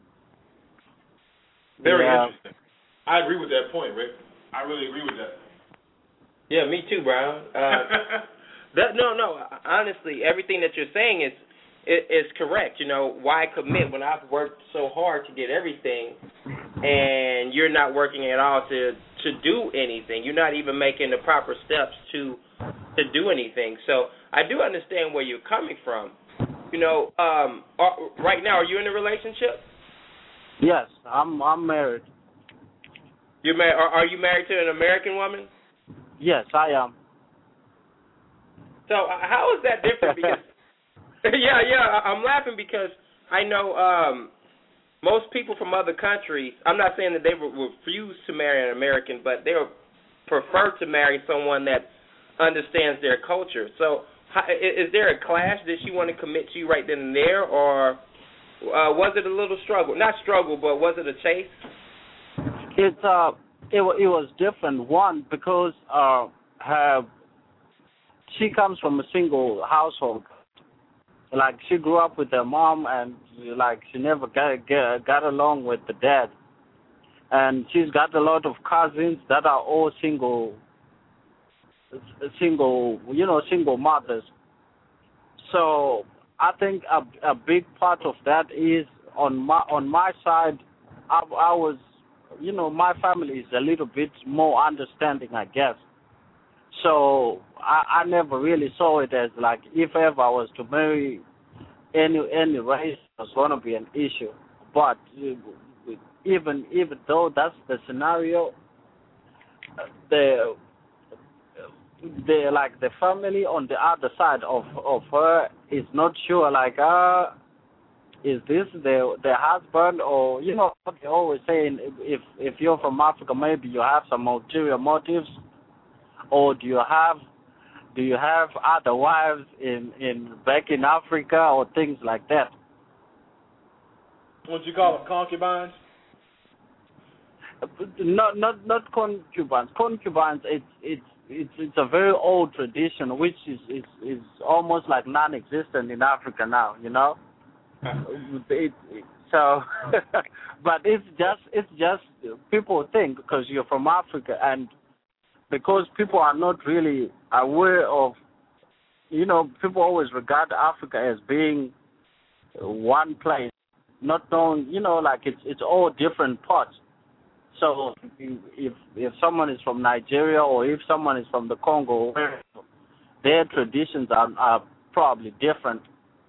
Very yeah. interesting. I agree with that point, Rick. I really agree with that. Yeah, me too, Brown. Uh, that, no, no. Honestly, everything that you're saying is is correct. You know, why commit when I've worked so hard to get everything, and you're not working at all to to do anything. You're not even making the proper steps to to do anything. So I do understand where you're coming from. You know, um, are, right now, are you in a relationship? Yes, I'm I'm married. You're mar- are, are you married to an American woman? Yes, I am. So uh, how is that different? Because yeah, yeah, I'm laughing because I know um, most people from other countries. I'm not saying that they refuse to marry an American, but they prefer to marry someone that understands their culture. So, how, is there a clash? Did she want to commit to you right then and there, or uh, was it a little struggle? Not struggle, but was it a chase? It's uh, it it was different. One, because uh, her, she comes from a single household. Like, she grew up with her mom, and like she never got got, got along with the dad. And she's got a lot of cousins that are all single, single, you know, single mothers. So I think a, a big part of that is on my on my side. I, I was, you know, my family is a little bit more understanding, I guess. So I, I never really saw it as like, if ever I was to marry any any race, it was going to be an issue. But even even though that's the scenario, the the like the family on the other side of of her is not sure, like, uh is this the the husband, or, you know what they always saying, if if you're from Africa, maybe you have some ulterior motives, or do you have do you have other wives in in back in Africa, or things like that. What you call them, concubines? Not not not concubines. Concubines, it's it's it's it's a very old tradition, which is is is almost like non-existent in Africa now. You know, it, it, so. But it's just it's just people think because you're from Africa, and because people are not really aware of, you know, people always regard Africa as being one place, not knowing, you know, like it's it's all different parts. So if if someone is from Nigeria, or if someone is from the Congo, their traditions are, are probably different.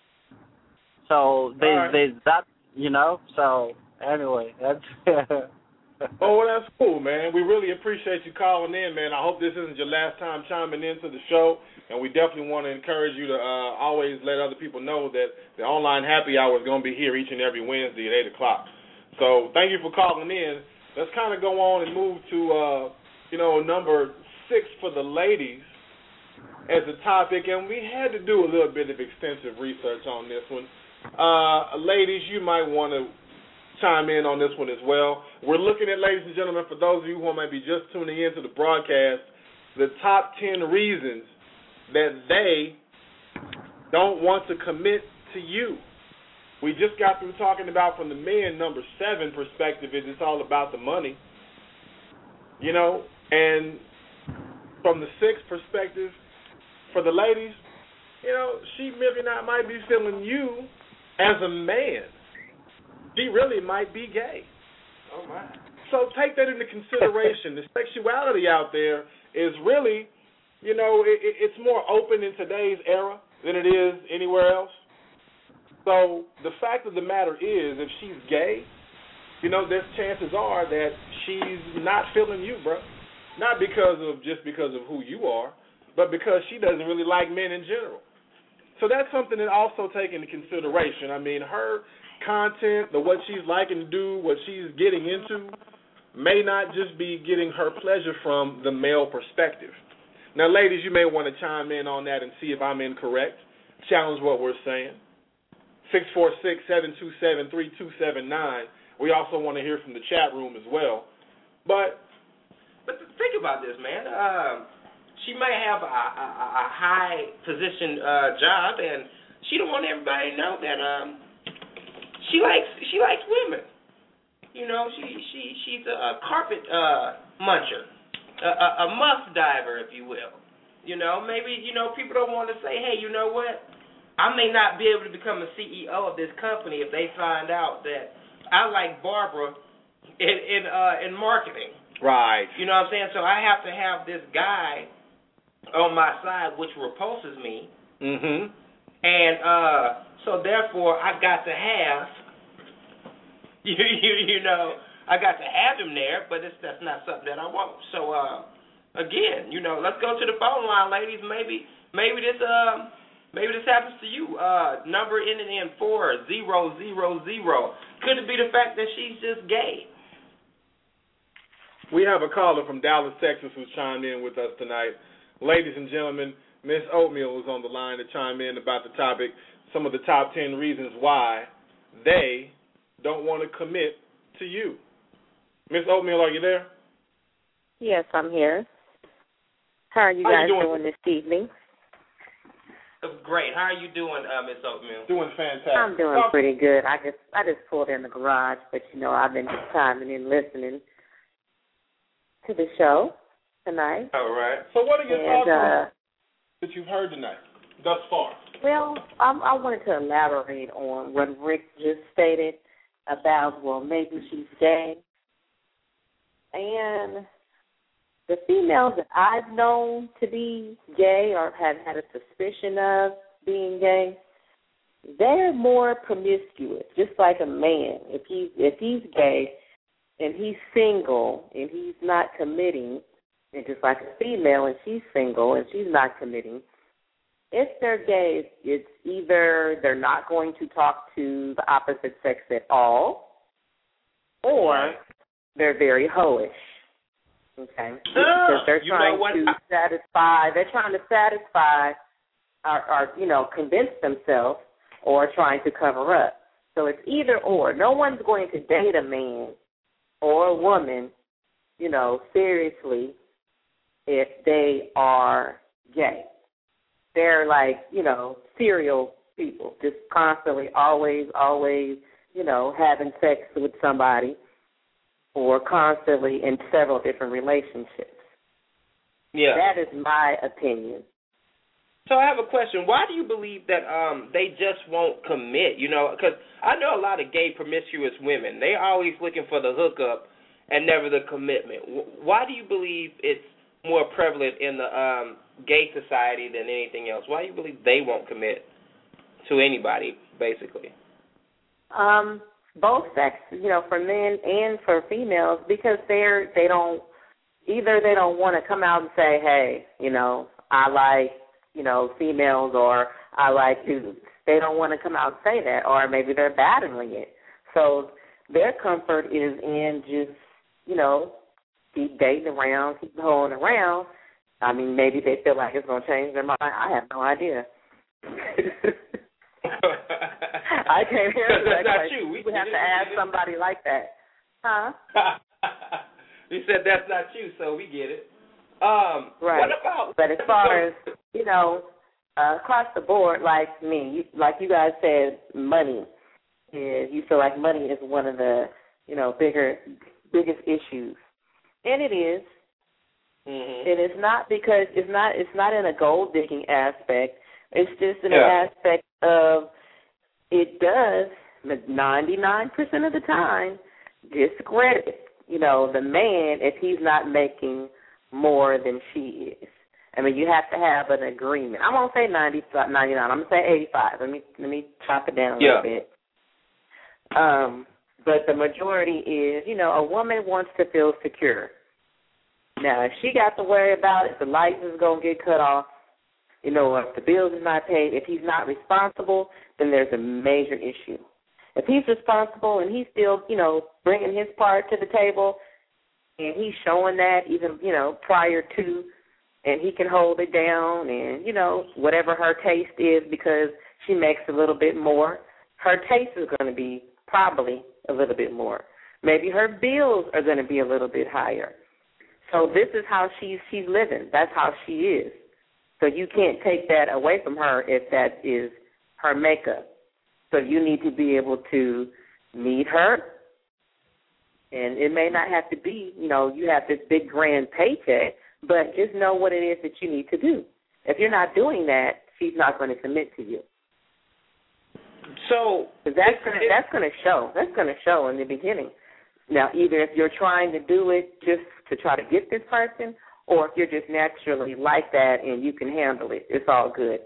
So there's right. there's that, you know. So anyway, that's. Oh, well, that's cool, man. We really appreciate you calling in, man. I hope this isn't your last time chiming into the show, and we definitely want to encourage you to uh, always let other people know that the online happy hour is going to be here each and every Wednesday at eight o'clock. So thank you for calling in. Let's kind of go on and move to, uh, you know, number six for the ladies as a topic, and we had to do a little bit of extensive research on this one. Uh, ladies, you might want to chime in on this one as well. We're looking at, ladies and gentlemen, for those of you who might be just tuning into the broadcast, the top ten reasons that they don't want to commit to you. We just got through talking about, from the men, number seven perspective, is it's all about the money. You know, and from the sixth perspective, for the ladies, you know, she maybe not might be feeling you as a man. She really might be gay. Oh, my. So take that into consideration. The sexuality out there is really, you know, it, it's more open in today's era than it is anywhere else. So the fact of the matter is, if she's gay, you know, there's chances are that she's not feeling you, bro. Not because of just because of who you are, but because she doesn't really like men in general. So that's something to also take into consideration. I mean, her content, the what she's liking to do, what she's getting into, may not just be getting her pleasure from the male perspective. Now, ladies, you may want to chime in on that and see if I'm incorrect. Challenge what we're saying. six four six, seven two seven, three two seven nine. We also want to hear from the chat room as well. But but think about this, man. Uh, she may have a, a, a high position uh, job, and she don't want everybody to know that um, she likes she likes women. You know, she she she's a carpet uh, muncher, a, a, a musk diver, if you will. You know, maybe you know people don't want to say, hey, you know what? I may not be able to become a C E O of this company if they find out that I like Barbara in in, uh, in marketing. Right. You know what I'm saying? So I have to have this guy on my side, which repulses me. Mm-hmm. And uh, so therefore, I got to have, you, you you know, I got to have him there, but it's, that's not something that I want. So uh, again, you know, let's go to the phone line, ladies. Maybe maybe this um. Maybe this happens to you. Uh, number ending in four zero zero zero. Could it be the fact that she's just gay? We have a caller from Dallas, Texas, who's chimed in with us tonight. Ladies and gentlemen, Miss Oatmeal is on the line to chime in about the topic, some of the top ten reasons why they don't want to commit to you. Miss Oatmeal, are you there? Yes, I'm here. How are you How guys you doing? doing this evening? Great. How are you doing, uh, Miss Oatmeal? Doing fantastic. I'm doing pretty good. I just I just pulled in the garage, but you know I've been just chiming in, listening to the show tonight. All right. So what are your and, thoughts on uh, that you've heard tonight, thus far? Well, I, I wanted to elaborate on what Rick just stated about, well, maybe she's gay. And the females that I've known to be gay or have had a suspicion of being gay, they're more promiscuous, just like a man. If he if he's gay and he's single and he's not committing, and just like a female and she's single and she's not committing, if they're gay, it's either they're not going to talk to the opposite sex at all, or they're very hoish. Okay, because they're trying to satisfy. They're trying to satisfy, or, or you know, convince themselves, or trying to cover up. So it's either or. No one's going to date a man or a woman, you know, seriously, if they are gay. They're like, you know, serial people, just constantly, always, always, you know, having sex with somebody, or constantly in several different relationships. Yeah. That is my opinion. So I have a question. Why do you believe that um, they just won't commit? You know, because I know a lot of gay promiscuous women. They're always looking for the hookup and never the commitment. Why do you believe it's more prevalent in the um, gay society than anything else? Why do you believe they won't commit to anybody, basically? Um, both sexes, you know, for men and for females, because they're they don't either they don't want to come out and say, hey, you know, I like, you know, females, or I like dudes. They don't want to come out and say that, or maybe they're battling it. So their comfort is in just, you know, keep dating around, keep holding around. I mean, maybe they feel like it's going to change their mind. I have no idea. I can't answer that question. You. We, we have to ask somebody like that. Huh? You said that's not you, so we get it. Um, right. What about? But as far as, you know, uh, across the board, like me, you, like you guys said, money is, you feel like money is one of the, you know, bigger, biggest issues. And it is. Mm-hmm. And it's not because it's not it's not in a gold digging aspect. It's just in yeah. an aspect of it does ninety-nine percent of the time discredit, you know, the man if he's not making more than she is. I mean, you have to have an agreement. I won't say ninety, ninety-nine. I'm gonna say eighty-five. Let me let me chop it down a yeah. little bit. Um, but the majority is, you know, a woman wants to feel secure. Now, if she got to worry about if the lights is going to get cut off, you know, if the bills is not paid, if he's not responsible, then there's a major issue. If he's responsible and he's still, you know, bringing his part to the table and he's showing that even, you know, prior to, and he can hold it down and, you know, whatever her taste is because she makes a little bit more, her taste is going to be probably a little bit more. Maybe her bills are going to be a little bit higher. So this is how she's she's living. That's how she is. So you can't take that away from her if that is her makeup. So you need to be able to meet her, and it may not have to be, you know, you have this big grand paycheck, but just know what it is that you need to do. If you're not doing that, she's not going to commit to you. So that's gonna, that's going to show. That's going to show in the beginning. Now, either if you're trying to do it just to try to get this person, or if you're just naturally like that and you can handle it, it's all good.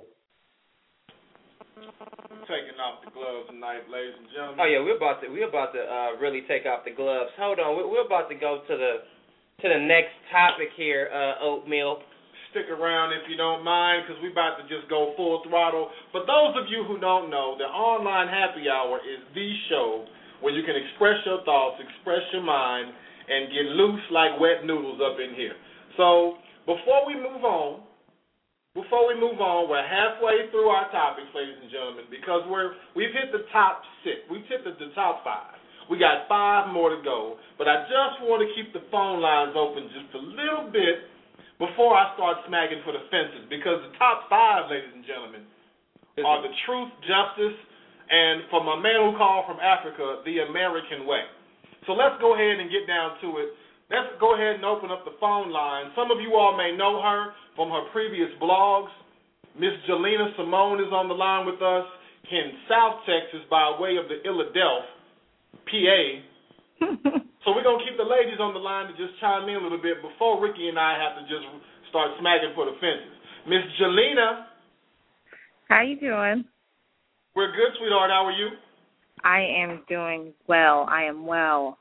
Taking off the gloves tonight, ladies and gentlemen. Oh yeah, we're about to we're about to uh, really take off the gloves. Hold on, we're, we're about to go to the to the next topic here, uh, Oatmeal. Stick around if you don't mind, because we're about to just go full throttle. For those of you who don't know, the Online Happy Hour is the show where you can express your thoughts, express your mind, and get loose like wet noodles up in here. So before we move on, before we move on, we're halfway through our topics, ladies and gentlemen, because we're we've hit the top six. We've hit the, the top five. We got five more to go, but I just want to keep the phone lines open just a little bit before I start smacking for the fences, because the top five, ladies and gentlemen, are the truth, justice, and for my man who called from Africa, the American way. So let's go ahead and get down to it. Let's go ahead and open up the phone line. Some of you all may know her from her previous blogs. Miss Jelena Simone is on the line with us in South Texas by way of the Philadelphia, P A. So we're going to keep the ladies on the line to just chime in a little bit before Ricky and I have to just start smacking for the fences. Miss Jelena. How you doing? We're good, sweetheart. How are you? I am doing well. I am well.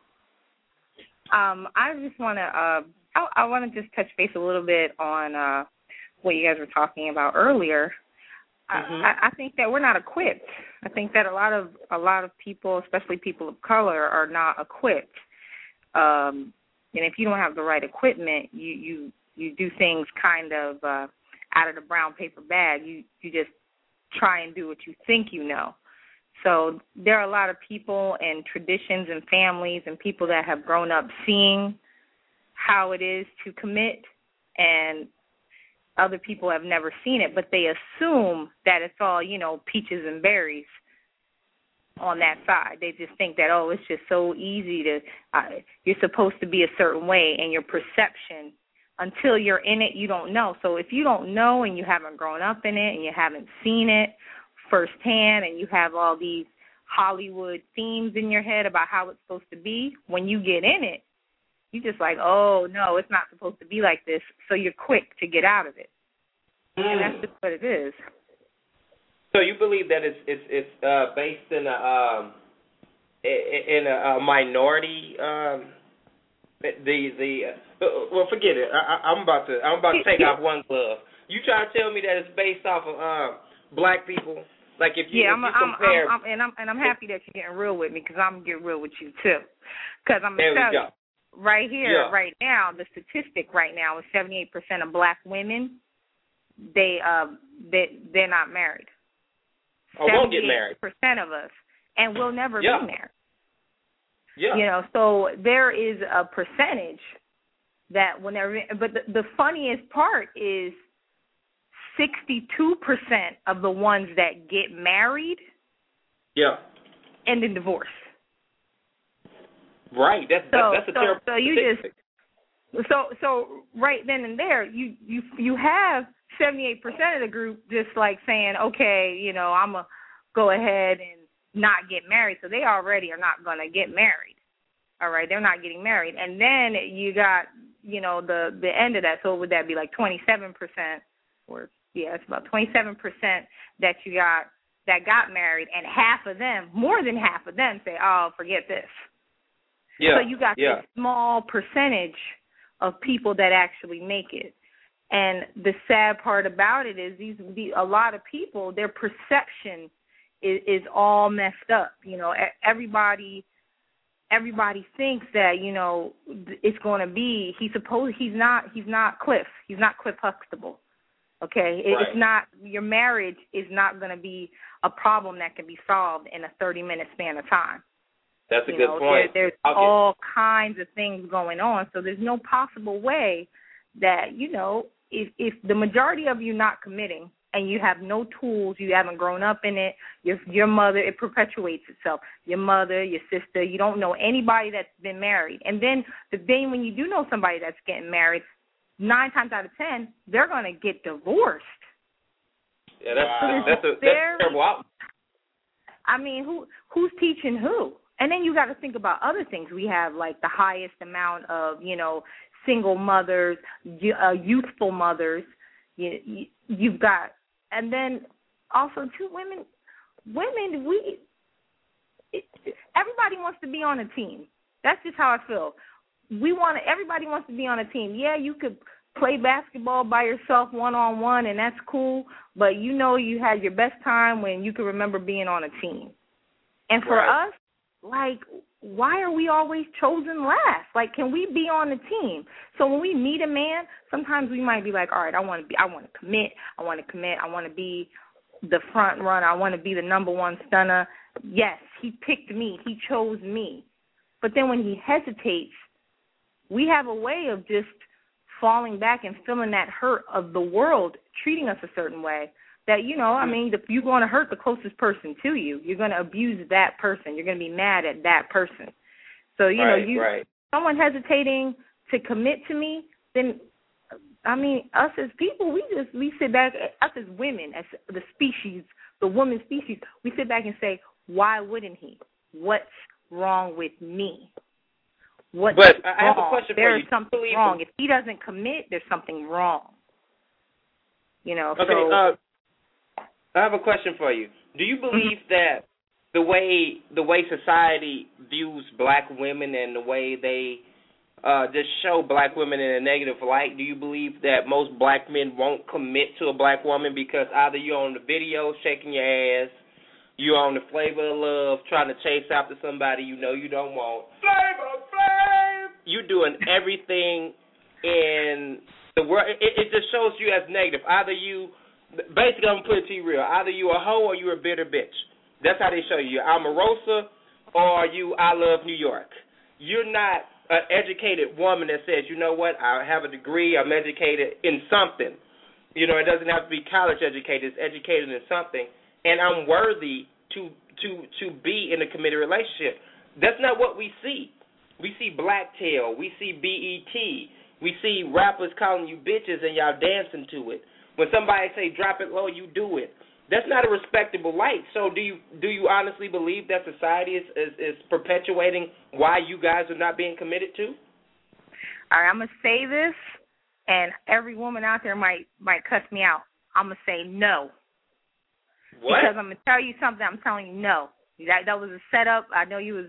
Um, I just want to uh, I, I want to just touch base a little bit on uh, what you guys were talking about earlier. Mm-hmm. I, I think that we're not equipped. I think that a lot of a lot of people, especially people of color, are not equipped. Um, and if you don't have the right equipment, you you, you do things kind of uh, out of the brown paper bag. You you just try and do what you think you know. So there are a lot of people and traditions and families and people that have grown up seeing how it is to commit, and other people have never seen it, but they assume that it's all, you know, peaches and berries on that side. They just think that, oh, it's just so easy to, uh, you're supposed to be a certain way, and your perception, until you're in it, you don't know. So if you don't know and you haven't grown up in it and you haven't seen it firsthand and you have all these Hollywood themes in your head about how it's supposed to be, when you get in it, you just like, oh, no, it's not supposed to be like this, so you're quick to get out of it. Mm. And that's just what it is. So you believe that it's it's it's uh, based in a um, in a, a minority um, the the uh, well, forget it. I, I'm about to I'm about to take off one glove. You try to tell me that it's based off of uh, black people? Like if you, yeah, if I'm, you I'm, compare, I'm, I'm, and I'm and I'm happy that you're getting real with me, because I'm gonna get real with you too. Because I'm there gonna we tell go. you right here, Yeah. right now, the statistic right now is seventy-eight percent of black women they um they they're not married. Or won't get married. seventy-eight percent of us, and we'll never Yeah. be married. Yeah. You know, so there is a percentage that whenever, but the, the funniest part is sixty-two percent of the ones that get married Yeah. end in divorce. Right. That's So, that's, that's a so, terrible so you statistic. just so so right then and there, you you you have seventy-eight percent of the group just like saying, okay, you know, I'm gonna go ahead and not get married. So they already are not gonna get married. All right, they're not getting married, and then you got, you know, the the end of that. So would that be like twenty-seven percent, or yeah, it's about twenty-seven percent that you got that got married, and half of them, more than half of them, say, oh, forget this. Yeah. So you got yeah. this small percentage of people that actually make it. And the sad part about it is these the, a lot of people, their perception is, is all messed up. You know, everybody everybody thinks that, you know, it's going to be, he's supposed, he's not, he's not Cliff. He's not Cliff Huxtable. Okay? Right. It's not, your marriage is not going to be a problem that can be solved in a thirty-minute span of time. That's a you good know, point. There, there's I'll all get... kinds of things going on, so there's no possible way that, you know, if, if the majority of you not committing and you have no tools, you haven't grown up in it, your, your mother, it perpetuates itself. Your mother, your sister, you don't know anybody that's been married. And then the day when you do know somebody that's getting married, nine times out of ten, they're going to get divorced. Yeah, that's, wow. that's, a, that's a terrible outcome. I mean, who who's teaching who? And then you got to think about other things. We have, like, the highest amount of, you know, single mothers, uh, youthful mothers. You, you, you've got, and then also, too, women, women, we, it, everybody wants to be on a team. That's just how I feel. We want to, everybody wants to be on a team. Yeah, you could play basketball by yourself one-on-one, and that's cool, but you know you had your best time when you can remember being on a team. And for right. us, like, why are we always chosen last? Like, can we be on the team? So when we meet a man, sometimes we might be like, all right, I want to be, I want to commit, I want to commit, I want to be the front runner, I want to be the number one stunner. Yes, he picked me, he chose me. But then when he hesitates, we have a way of just falling back and feeling that hurt of the world treating us a certain way. That, you know, I mean, if you're going to hurt the closest person to you, you're going to abuse that person. You're going to be mad at that person. So, you right, know, you right. someone hesitating to commit to me, then, I mean, us as people, we just, we sit back, us as women, as the species, the woman species, we sit back and say, why wouldn't he? What's wrong with me? What's but wrong? I have a question for There's you. something Believe wrong. me. If he doesn't commit, there's something wrong. You know, Okay, so. uh, I have a question for you. Do you believe Mm-hmm. that the way the way society views black women and the way they uh, just show black women in a negative light, do you believe that most black men won't commit to a black woman because either you're on the video shaking your ass, you're on the Flavor of Love trying to chase after somebody you know you don't want. Flavor, Flav! You're doing everything in the world. It, it just shows you as negative. Either you, basically I'm going to put it to you real, either you a hoe or you a bitter bitch. That's how they show you. You're Omarosa or you I Love New York. You're not an educated woman that says, you know what, I have a degree, I'm educated in something. You know, it doesn't have to be college educated, it's educated in something, and I'm worthy to to to be in a committed relationship. That's not what we see. We see Blacktail, we see B E T, we see rappers calling you bitches and y'all dancing to it. When somebody say drop it low, you do it. That's not a respectable light. So do you do you honestly believe that society is, is, is perpetuating why you guys are not being committed to? All right, I'm going to say this, and every woman out there might, might cuss me out. I'm going to say no. What? Because I'm going to tell you something. I'm telling you no. That that was a setup. I know you was.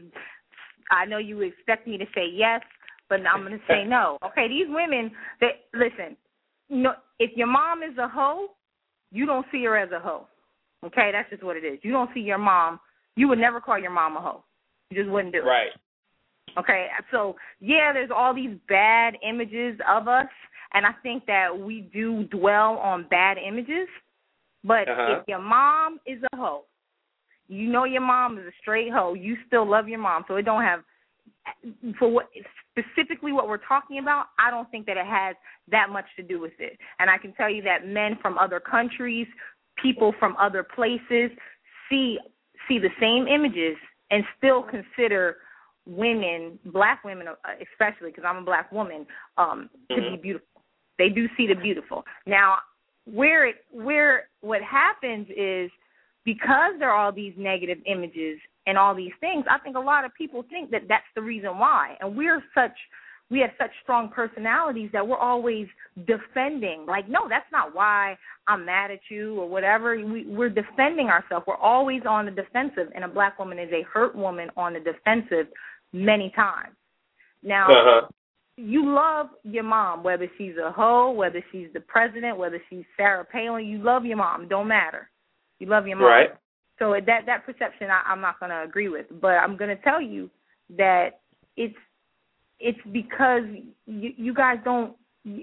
I know you expect me to say yes, but I'm going to say no. Okay, these women, they listen. No, if your mom is a hoe, you don't see her as a hoe. Okay, that's just what it is. You don't see your mom. You would never call your mom a hoe. You just wouldn't do it. Right. Okay, so, yeah, there's all these bad images of us, and I think that we do dwell on bad images, but uh-huh. if your mom is a hoe, you know your mom is a straight hoe, you still love your mom, so it don't have, for what specifically what we're talking about, I don't think that it has that much to do with it. And I can tell you that men from other countries, people from other places see see the same images and still consider women, black women especially, because I'm a black woman, um, mm-hmm. to be beautiful. They do see the beautiful. Now, where it where what happens is because there are all these negative images and all these things, I think a lot of people think that that's the reason why. And we're such we have such strong personalities that we're always defending. Like, no, that's not why I'm mad at you or whatever. We, we're defending ourselves. We're always on the defensive, and a black woman is a hurt woman on the defensive many times. Now, uh-huh. you love your mom, whether she's a hoe, whether she's the president, whether she's Sarah Palin. You love your mom. Don't matter. You love your mom. Right. So that that perception I, I'm not going to agree with. But I'm going to tell you that it's it's because you, you guys don't,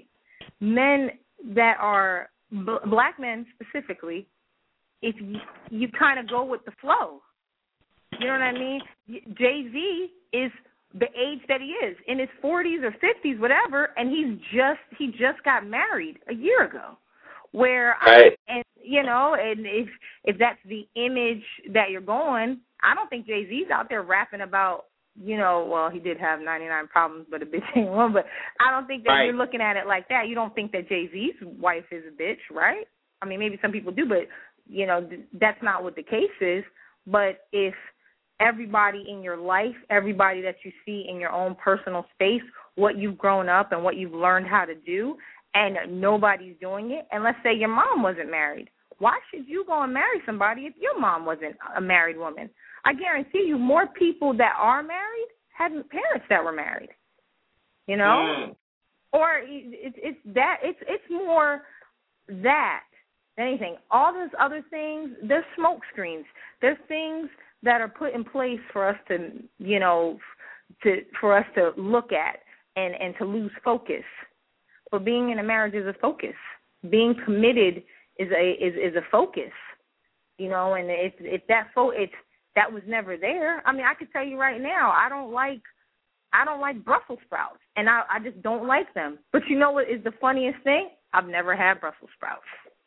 men that are, b- black men specifically, if you, you kind of go with the flow. You know what I mean? Jay-Z is the age that he is, in his forties or fifties, whatever, and he's just he just got married a year ago. Where right. I, and you know, and if if that's the image that you're going, I don't think Jay-Z's out there rapping about, you know, well, he did have ninety-nine problems, but a bitch ain't one. But I don't think that right. you're looking at it like that. You don't think that Jay-Z's wife is a bitch, right? I mean, maybe some people do, but you know, th- that's not what the case is. But if everybody in your life, everybody that you see in your own personal space, what you've grown up and what you've learned how to do, and nobody's doing it, and let's say your mom wasn't married, why should you go and marry somebody if your mom wasn't a married woman? I guarantee you more people that are married had parents that were married, you know? Mm. Or it's it's that it's it's more that than anything. All those other things, they're smoke screens. They're things that are put in place for us to, you know, to for us to look at and, and to lose focus. But being in a marriage is a focus. Being committed is a is, is a focus, you know. And if if that fo- it's that was never there. I mean, I could tell you right now, I don't like I don't like Brussels sprouts, and I, I just don't like them. But you know what is the funniest thing? I've never had Brussels sprouts.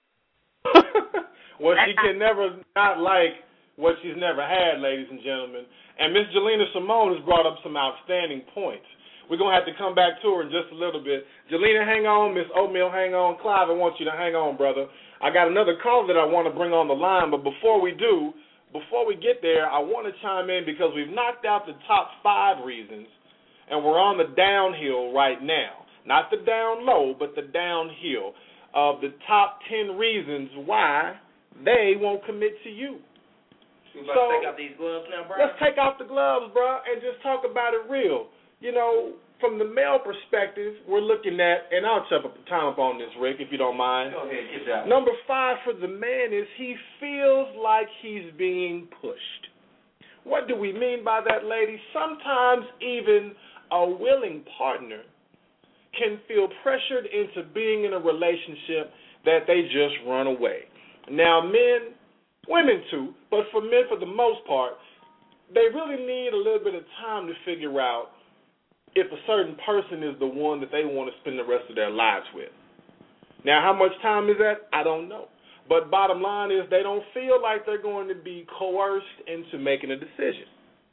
Well, she can never not like what she's never had, ladies and gentlemen. And Miss Jelena Simone has brought up some outstanding points. We're going to have to come back to her in just a little bit. Jelena, hang on. Miss Oatmeal, hang on. Clive, I want you to hang on, brother. I got another call that I want to bring on the line, but before we do, before we get there, I want to chime in because we've knocked out the top five reasons, and we're on the downhill right now. Not the down low, but the downhill of the top ten reasons why they won't commit to you. We about so, to take off these gloves now, bro? Let's take off the gloves, bro, and just talk about it real. You know, from the male perspective, we're looking at, and I'll chop up the time up on this, Rick, if you don't mind. Go ahead, get that. Number five for the man is he feels like he's being pushed. What do we mean by that, ladies? Sometimes even a willing partner can feel pressured into being in a relationship that they just run away. Now, men, women too, but for men for the most part, they really need a little bit of time to figure out if a certain person is the one that they want to spend the rest of their lives with. Now, how much time is that? I don't know. But bottom line is they don't feel like they're going to be coerced into making a decision.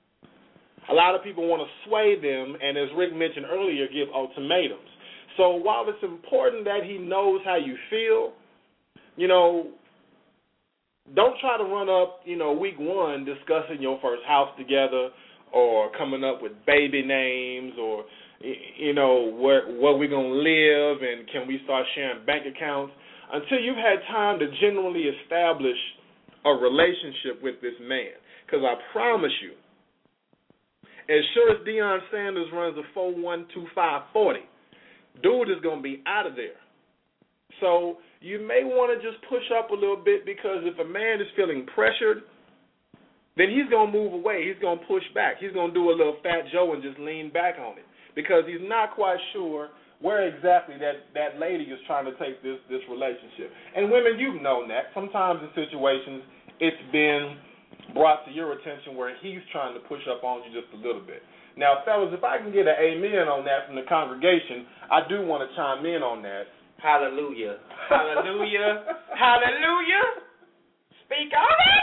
A lot of people want to sway them, and as Rick mentioned earlier, give ultimatums. So while it's important that he knows how you feel, you know, don't try to run up, you know, week one discussing your first house together or coming up with baby names or, you know, where, where we're going to live and can we start sharing bank accounts until you've had time to genuinely establish a relationship with this man. Because I promise you, as sure as Deion Sanders runs a four one two five forty, dude is going to be out of there. So you may want to just push up a little bit because if a man is feeling pressured, then he's going to move away. He's going to push back. He's going to do a little Fat Joe and just lean back on it because he's not quite sure where exactly that, that lady is trying to take this, this relationship. And women, you've known that. Sometimes in situations it's been brought to your attention where he's trying to push up on you just a little bit. Now, fellas, if I can get an amen on that from the congregation, I do want to chime in on that. Hallelujah. Hallelujah. Hallelujah. Speak on it.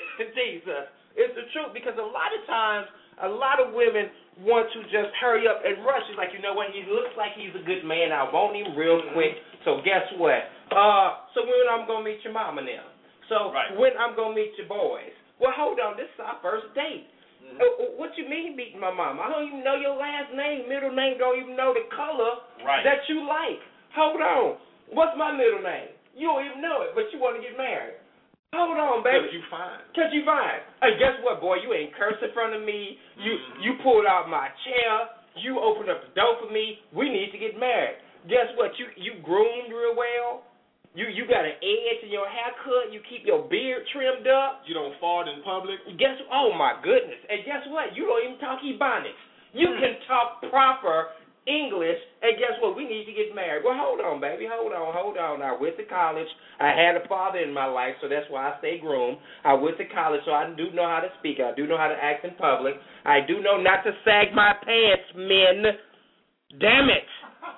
Jesus. It's the truth because a lot of times, a lot of women want to just hurry up and rush. It's like, you know what, he looks like he's a good man. I want him real quick. So guess what? Uh, so when I'm going to meet your mama now? So right. When I'm going to meet your boys? Well, hold on. This is our first date. Mm-hmm. Uh, what you mean meeting my mama? I don't even know your last name, middle name, don't even know the color right. that you like. Hold on. What's my middle name? You don't even know it, but you want to get married. Hold on, baby. Because you fine. Because you fine. Hey, guess what, boy? You ain't cursed in front of me. You you pulled out my chair. You opened up the door for me. We need to get married. Guess what? You you groomed real well. You you got an edge in your haircut. You keep your beard trimmed up. You don't fart in public. Guess oh my goodness. And guess what? You don't even talk Ebonics. You can talk proper English, and guess what? We need to get married. Well, hold on, baby. Hold on, hold on. I went to college. I had a father in my life, so that's why I stay groomed. I went to college, so I do know how to speak. I do know how to act in public. I do know not to sag my pants, men. Damn it.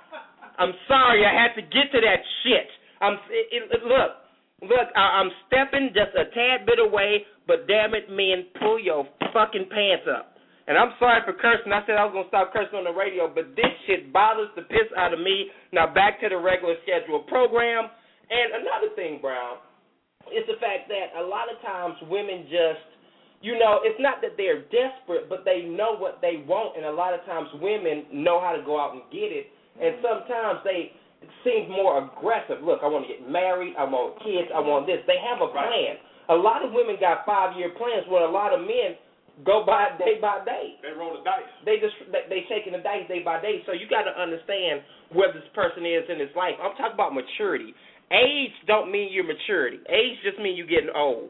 I'm sorry. I had to get to that shit. I'm it, it, Look, look, I, I'm stepping just a tad bit away, but damn it, men, pull your fucking pants up. And I'm sorry for cursing. I said I was going to stop cursing on the radio, but this shit bothers the piss out of me. Now back to the regular scheduled program. And another thing, Brown, is the fact that a lot of times women just, you know, it's not that they're desperate, but they know what they want. And a lot of times women know how to go out and get it. And sometimes they seem more aggressive. Look, I want to get married. I want kids. I want this. They have a plan. A lot of women got five-year plans where a lot of men go by day by day. They roll the dice. They just they, they shaking the dice day by day. So you got to understand where this person is in his life. I'm talking about maturity. Age don't mean your maturity. Age just means you getting old.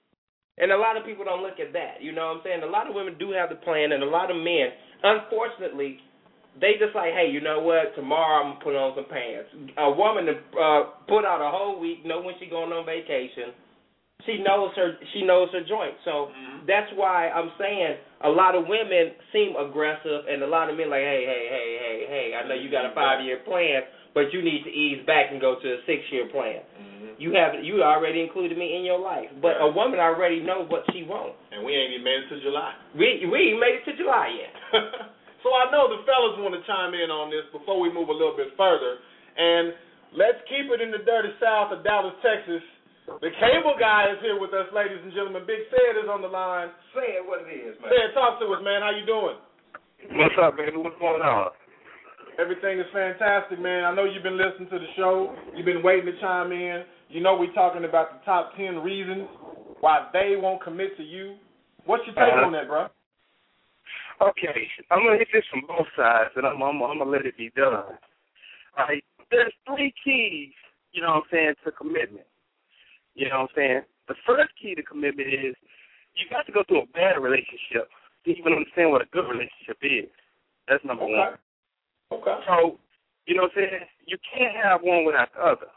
And a lot of people don't look at that. You know what I'm saying? A lot of women do have the plan, and a lot of men, unfortunately, they just like, hey, you know what? Tomorrow I'm gonna put on some pants. A woman to uh, put out a whole week, know when she going on vacation. She knows her. She knows her joint. So mm-hmm. that's why I'm saying a lot of women seem aggressive, and a lot of men like, hey, hey, hey, hey, hey. I know you got a five year plan, but you need to ease back and go to a six year plan. Mm-hmm. You have you already included me in your life, but right. a woman already knows what she wants. And we ain't even made it to July. We we ain't made it to July yet. So I know the fellas want to chime in on this before we move a little bit further, and let's keep it in the dirty south of Dallas, Texas. The cable guy is here with us, ladies and gentlemen. Big Said is on the line. Say it what it is, man. Said, talk to us, man. How you doing? What's up, baby? What's going on? Everything is fantastic, man. I know you've been listening to the show. You've been waiting to chime in. You know we're talking about the top ten reasons why they won't commit to you. What's your take uh-huh. on that, bro? Okay, I'm going to hit this from both sides, and I'm, I'm, I'm going to let it be done. All right, there's three keys, you know what I'm saying, to commitment. You know what I'm saying? The first key to commitment is you got to go through a bad relationship to even understand what a good relationship is. That's number okay. one. Okay. So, you know what I'm saying? You can't have one without the other.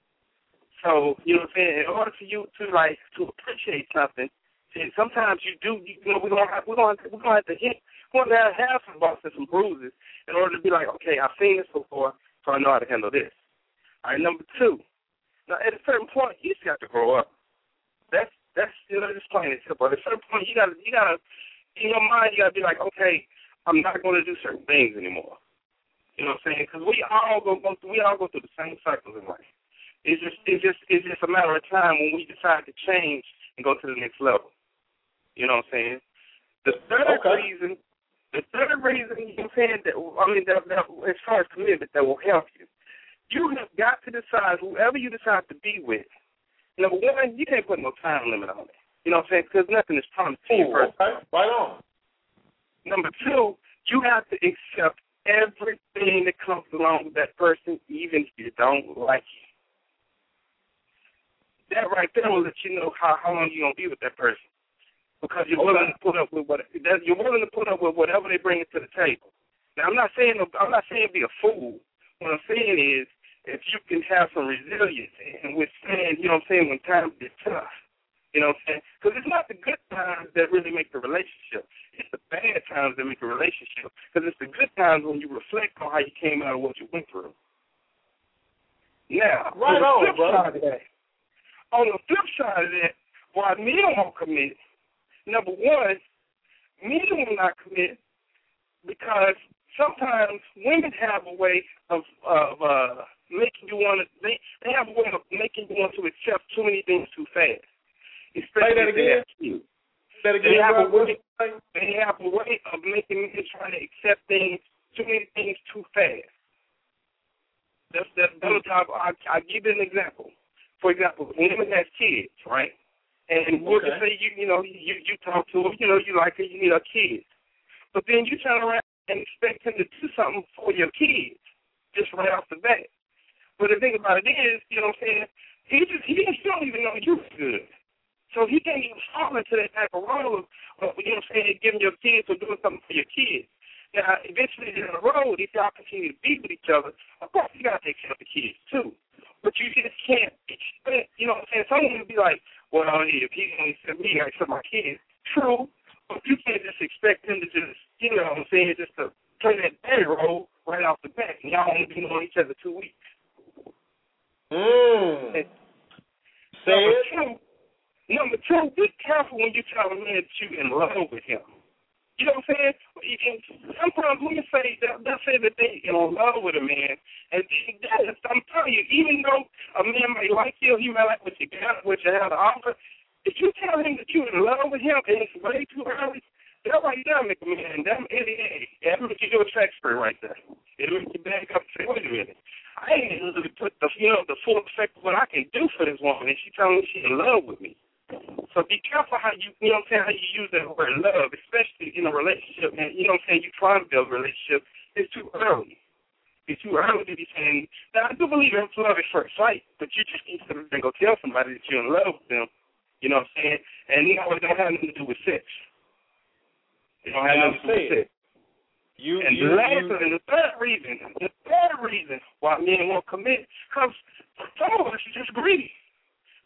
So, you know what I'm saying? In order for you to, like, to appreciate something, see, sometimes you do, you know, we're going to have, we're going to, we're going to have to hit, we're going to have some bumps and some bruises in order to be like, okay, I've seen this before, so I know how to handle this. All right, number two. Now, at a certain point, you just got to grow up. That's that's you know, just plain and simple. At a certain point, you got to you got to in your mind, you got to be like, okay, I'm not going to do certain things anymore. You know what I'm saying? Because we all go, go through, we all go through the same cycles in life. It's just it's just it's just a matter of time when we decide to change and go to the next level. You know what I'm saying? The third okay. reason, the third reason, you know what I'm saying, that I mean, that, that, as far as commitment, that will help you. You have got to decide, whoever you decide to be with, number one, you can't put no time limit on it. You know what I'm saying? Because nothing is promised to you first. Okay. Right on. Number two, you have to accept everything that comes along with that person, even if you don't like it. That right there will let you know how, how long you're going to be with that person. Because you're okay. willing to put up with what you're willing to put up with whatever they bring to the table. Now, I'm not saying I'm not saying be a fool. What I'm saying is, if you can have some resilience and withstand, you know what I'm saying, when times get tough, you know what I'm saying? Because it's not the good times that really make the relationship. It's the bad times that make the relationship. Because it's the good times when you reflect on how you came out of what you went through. Now, right on, the on, bro. Side of that, on the flip side of that, why men won't commit, number one, men will not commit because sometimes women have a way of, of uh, making you want to, they, they have a way of making you want to accept too many things too fast. Say that again. Say that again. They have, a way, they have a way of making you try to accept things, too many things too fast. That's, that's, that's mm-hmm. I, I'll give you an example. For example, women has kids, right? And we'll okay. just say, you, you know, you, you talk to her, you know, you like her, you need her kids. But then you turn around and expect him to do something for your kids, just right off the bat. But the thing about it is, you know what I'm saying, he just he just don't even know you're good. So he can't even fall into that type of role of, of you know what I'm saying, giving your kids or doing something for your kids. Now, eventually down the road, if y'all continue to be with each other, of course you got to take care of the kids too. But you just can't expect, you know what I'm saying, someone will be like, well, if he's going to accept me, I accept my kids. True, but you can't just expect him to just, you know what I'm saying, just to play that daddy role right off the bat. And y'all only been on each other two weeks. Mm. Number two, number two, be careful when you tell a man that you're in love with him. You know what I'm saying? Sometimes women say that they'll say that they in love with a man, and that is, I'm telling you, even though a man may like you, he may like what you got, what you have to offer. If you tell him that you're in love with him and it's way too early, that right there make a man. That that'll make you do a sex spray right there. It'll make you back up and say, wait a minute. I ain't really put the you know the full effect of what I can do for this woman, and she telling me she's in love with me. So be careful how you you know what I'm saying how you use that word love, especially in a relationship, man. You know what I'm saying, you trying to build a relationship. It's too early. It's too early to be saying. Now I do believe in love at first sight, but you just need to go tell somebody that you're in love with them. You know what I'm saying? And you know it don't have nothing to do with sex. It don't have nothing to do with sex. You, and you, the last you, and the third reason, the third reason why men won't commit, because some of us are just greedy.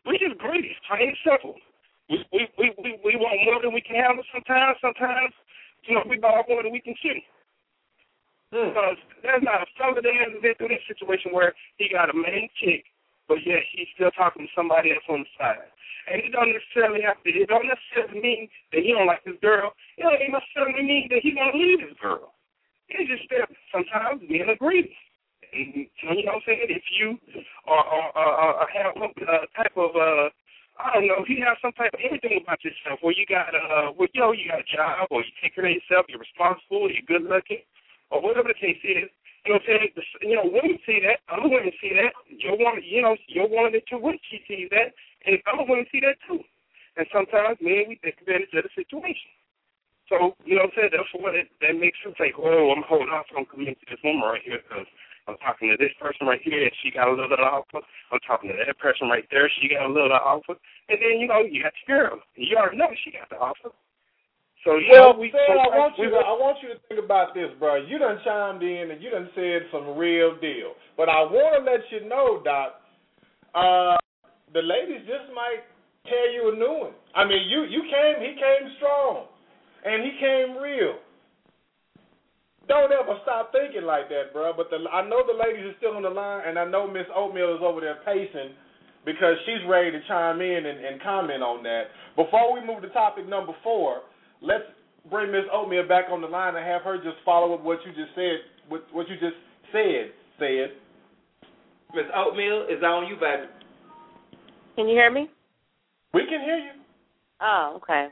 We just greedy, plain and simple. We we, we, we we want more than we can handle sometimes. Sometimes, you know, we buy more than we can chew. Hmm. Because there's not a fella that hasn't been through this situation where he got a main chick, but yet he's still talking to somebody else on the side. And it don't necessarily have to, it don't necessarily mean that he don't like his girl. It don't even necessarily mean that he want to leave his girl. It's just that sometimes being a greedy. And, you know what I'm saying? If you are, are, are, are have some uh, type of, uh, I don't know, if you have some type of anything about yourself where you got, uh, well, you know, you got a job or you take care of yourself, you're responsible, you're good looking, or whatever the case is, you know what I'm saying? You know, women see that, other women see that. Your woman, you know, your woman that you're with, she sees that, and other women see that too. And sometimes, man, we take advantage of the situation. So, you know what I'm saying? That's what it, that makes us say, oh, I'm holding off on committing to this woman right here because I'm talking to this person right here, and she got a little bit of offer. I'm talking to that person right there, she got a little bit of offer. And then, you know, you got your girl. You already know she got the offer. So, you well, know, we, Sam, I want we, you to I want you to think about this, bro. You done chimed in and you done said some real deal. But I want to let you know, Doc, uh, the ladies just might tell you a new one. I mean, you, you came, he came strong, and he came real. Don't ever stop thinking like that, bro. But the, I know the ladies are still on the line, and I know Miss Oatmeal is over there pacing because she's ready to chime in and, and comment on that. Before we move to topic number four, let's bring Miss Oatmeal back on the line and have her just follow up what you just said. What, what you just said. Said. Miss Oatmeal, is that on you, baby? Can you hear me? We can hear you. Oh, okay.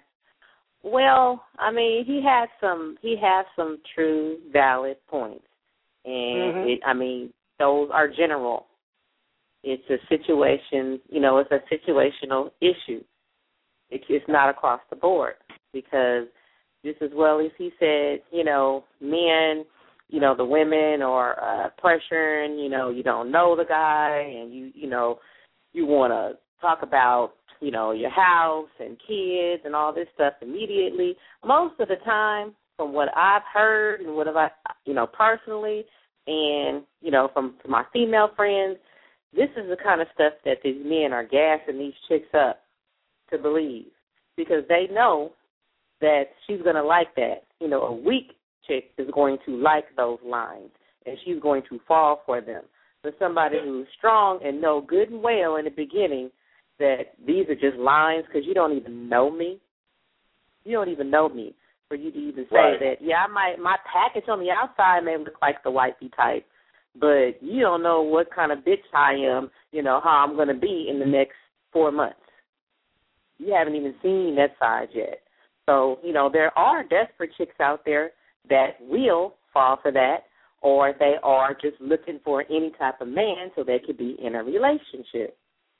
Well, I mean, he has some he has some true, valid points, and mm-hmm. it, I mean, those are general. It's a situation, you know, it's a situational issue. It, it's not across the board because just as well as he said, you know, men, you know, the women are uh, pressuring, you know, you don't know the guy, and you, you know, you want to talk about, you know, your house and kids and all this stuff immediately. Most of the time, from what I've heard and what have I, you know, personally, and, you know, from, from my female friends, this is the kind of stuff that these men are gassing these chicks up to believe because they know that she's going to like that. You know, a weak chick is going to like those lines, and she's going to fall for them. But somebody who's strong and know good and well in the beginning that these are just lines because you don't even know me. You don't even know me for you to even say right. that, yeah, I might, my package on the outside may look like the wifey type, but you don't know what kind of bitch I am, you know, how I'm going to be in the next four months. You haven't even seen that side yet. So, you know, there are desperate chicks out there that will fall for that, or they are just looking for any type of man so they could be in a relationship.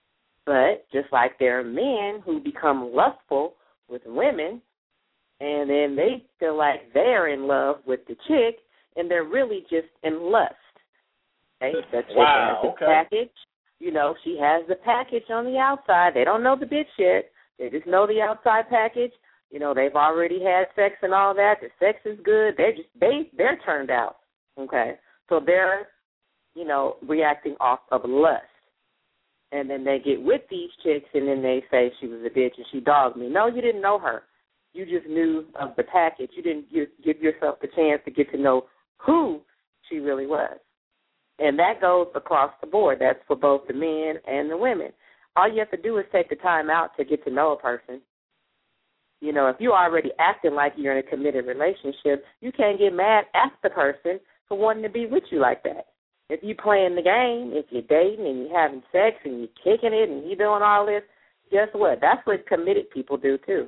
But just like there are men who become lustful with women, and then they feel like they're in love with the chick, and they're really just in lust. Okay? That chick wow, has the okay. package. You know, she has the package on the outside. They don't know the bitch yet. They just know the outside package. You know, they've already had sex and all that. The sex is good. They're just, they, they're turned out. Okay? So they're, you know, reacting off of lust. And then they get with these chicks, and then they say she was a bitch and she dogged me. No, you didn't know her. You just knew of the package. You didn't give, give yourself the chance to get to know who she really was. And that goes across the board. That's for both the men and the women. All you have to do is take the time out to get to know a person. You know, if you're already acting like you're in a committed relationship, you can't get mad at the person for wanting to be with you like that. If you're playing the game, if you're dating and you're having sex and you're kicking it and you're doing all this, guess what? That's what committed people do too.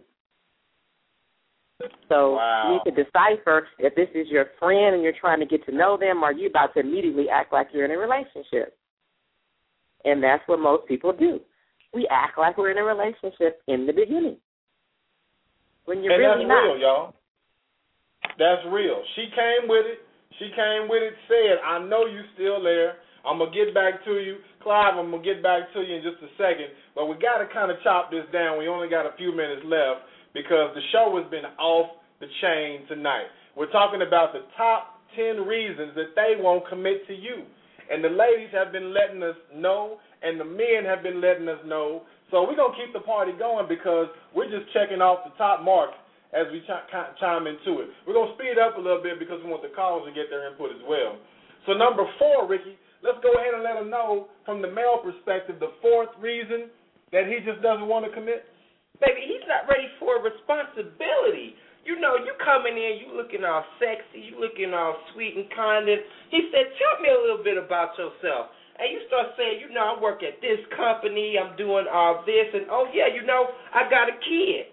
So wow. you need to decipher if this is your friend and you're trying to get to know them, or you about to immediately act like you're in a relationship. And that's what most people do. We act like we're in a relationship in the beginning. When you're and really that's not. real, y'all. That's real. She came with it. She came with it, said, I know you still there. I'm going to get back to you. Clive, I'm going to get back to you in just a second. But we got to kind of chop this down. We only got a few minutes left because the show has been off the chain tonight. We're talking about the top ten reasons that they won't commit to you. And the ladies have been letting us know, and the men have been letting us know. So we're going to keep the party going because we're just checking off the top marks as we ch- chime into it. We're going to speed up a little bit because we want the callers to get their input as well. So number four, Ricky, let's go ahead and let them know from the male perspective the fourth reason that he just doesn't want to commit. Baby, he's not ready for responsibility. You know, you coming in, you looking all sexy, you looking all sweet and kind. And he said, tell me a little bit about yourself. And you start saying, you know, I work at this company, I'm doing all this. And, oh, yeah, you know, I got a kid.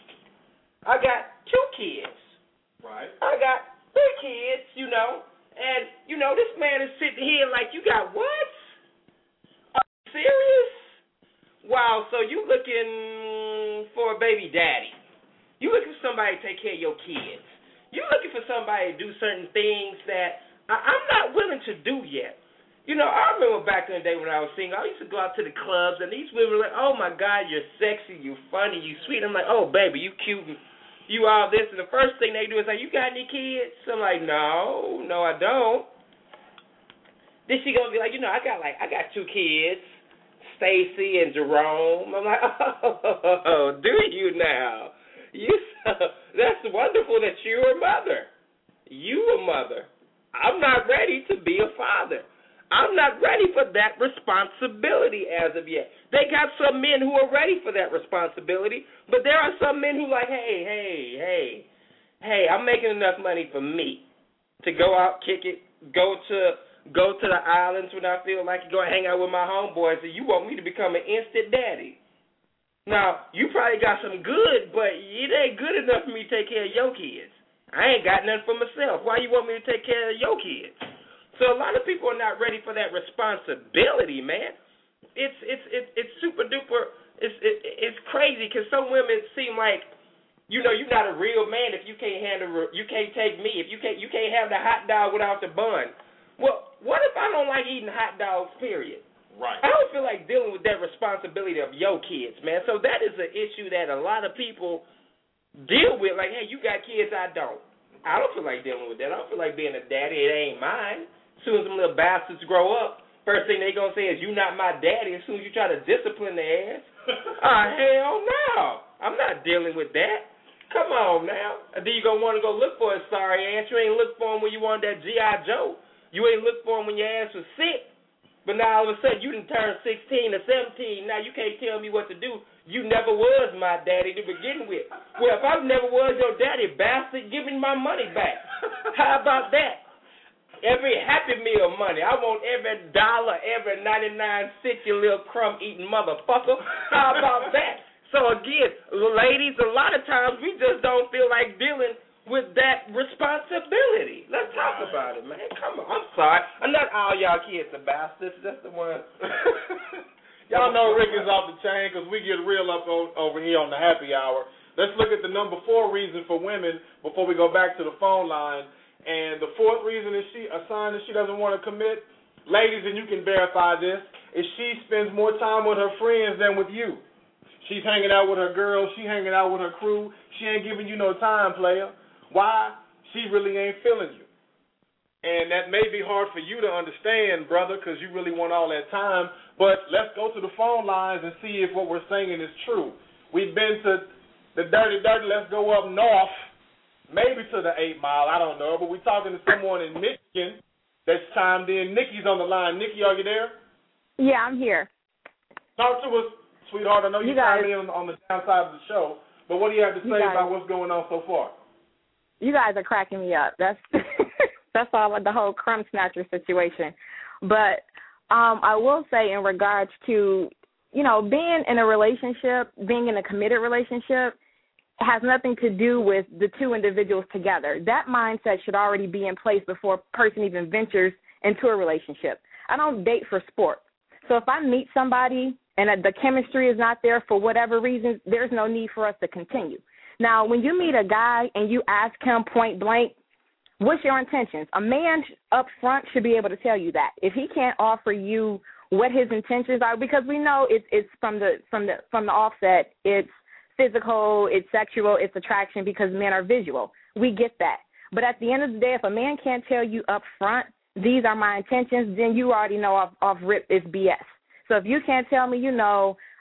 I got two kids. Right. I got three kids, you know. And, you know, this man is sitting here like, you got what? Are you serious? Wow, so you looking for a baby daddy. You looking for somebody to take care of your kids. You looking for somebody to do certain things that I, I'm not willing to do yet. You know, I remember back in the day when I was single, I used to go out to the clubs, and these women were like, oh, my God, you're sexy, you funny, you sweet. I'm like, oh, baby, you cute, and you all this. And the first thing they do is like, you got any kids? I'm like, no, no, I don't. Then she going to be like, you know, I got like, I got two kids, Stacy and Jerome. I'm like, oh, do you now? You, that's wonderful that you're a mother. You a mother. I'm not ready to be a father. I'm not ready for that responsibility as of yet. They got some men who are ready for that responsibility, but there are some men who like, hey, hey, hey, hey, I'm making enough money for me to go out, kick it, go to go to the islands when I feel like it, go hang out with my homeboys, and you want me to become an instant daddy. Now, you probably got some good, but it ain't good enough for me to take care of your kids. I ain't got nothing for myself. Why you want me to take care of your kids? So a lot of people are not ready for that responsibility, man. It's it's it's, it's super duper. It's it, it's crazy because some women seem like, you know, you're not a real man if you can't handle. You can't take me if you can't you can't have the hot dog without the bun. Well, what if I don't like eating hot dogs? Period. Right. I don't feel like dealing with that responsibility of your kids, man. So that is an issue that a lot of people deal with. Like, hey, you got kids, I don't. I don't feel like dealing with that. I don't feel like being a daddy. It ain't mine. As soon as them little bastards grow up, first thing they going to say is, you not my daddy. As soon as you try to discipline their ass. Oh, hell no. I'm not dealing with that. Come on now. And then you going to want to go look for a sorry ass. You ain't look for him when you wanted that G I. Joe. You ain't look for him when your ass was sick. But now all of a sudden you done turned sixteen or seventeen. Now you can't tell me what to do. You never was my daddy to begin with. Well, if I never was your daddy, bastard, give me my money back. How about that? Every Happy Meal money. I want every dollar, every ninety-nine cent, you little crumb-eating motherfucker. How about that? So, again, ladies, a lot of times we just don't feel like dealing with that responsibility. Let's talk about it, man. Come on. I'm sorry. I'm not all y'all kids are bastards. That's the one. Y'all know Rick is off the chain because we get real up on, over here on the happy hour. Let's look at the number four reason for women before we go back to the phone line. And the fourth reason is she a sign that she doesn't want to commit. Ladies, and you can verify this, is she spends more time with her friends than with you. She's hanging out with her girls. She hanging out with her crew. She ain't giving you no time, player. Why? She really ain't feeling you. And that may be hard for you to understand, brother, because you really want all that time. But let's go to the phone lines and see if what we're saying is true. We've been to the dirty, dirty. Let's go up north, maybe to the eight mile. I don't know. But we're talking to someone in Michigan that's chimed in. Nikki's on the line. Nikki, are you there? Yeah, I'm here. Talk to us, sweetheart. I know you, you guys, chimed in on, on the downside of the show. But what do you have to say guys, about what's going on so far? You guys are cracking me up. That's that's all with the whole crumb snatcher situation. But um, I will say in regards to, you know, being in a relationship, being in a committed relationship, has nothing to do with the two individuals together. That mindset should already be in place before a person even ventures into a relationship. I don't date for sport. So if I meet somebody and the chemistry is not there for whatever reason, there's no need for us to continue. Now, when you meet a guy and you ask him point blank, what's your intentions? A man up front should be able to tell you that. If he can't offer you what his intentions are, because we know it's it's from the from the from the offset, it's physical, it's sexual, it's attraction, because men are visual. We get that. But at the end of the day, if a man can't tell you up front, these are my intentions, then you already know off, off rip it's B S. So if you can't tell me, you know,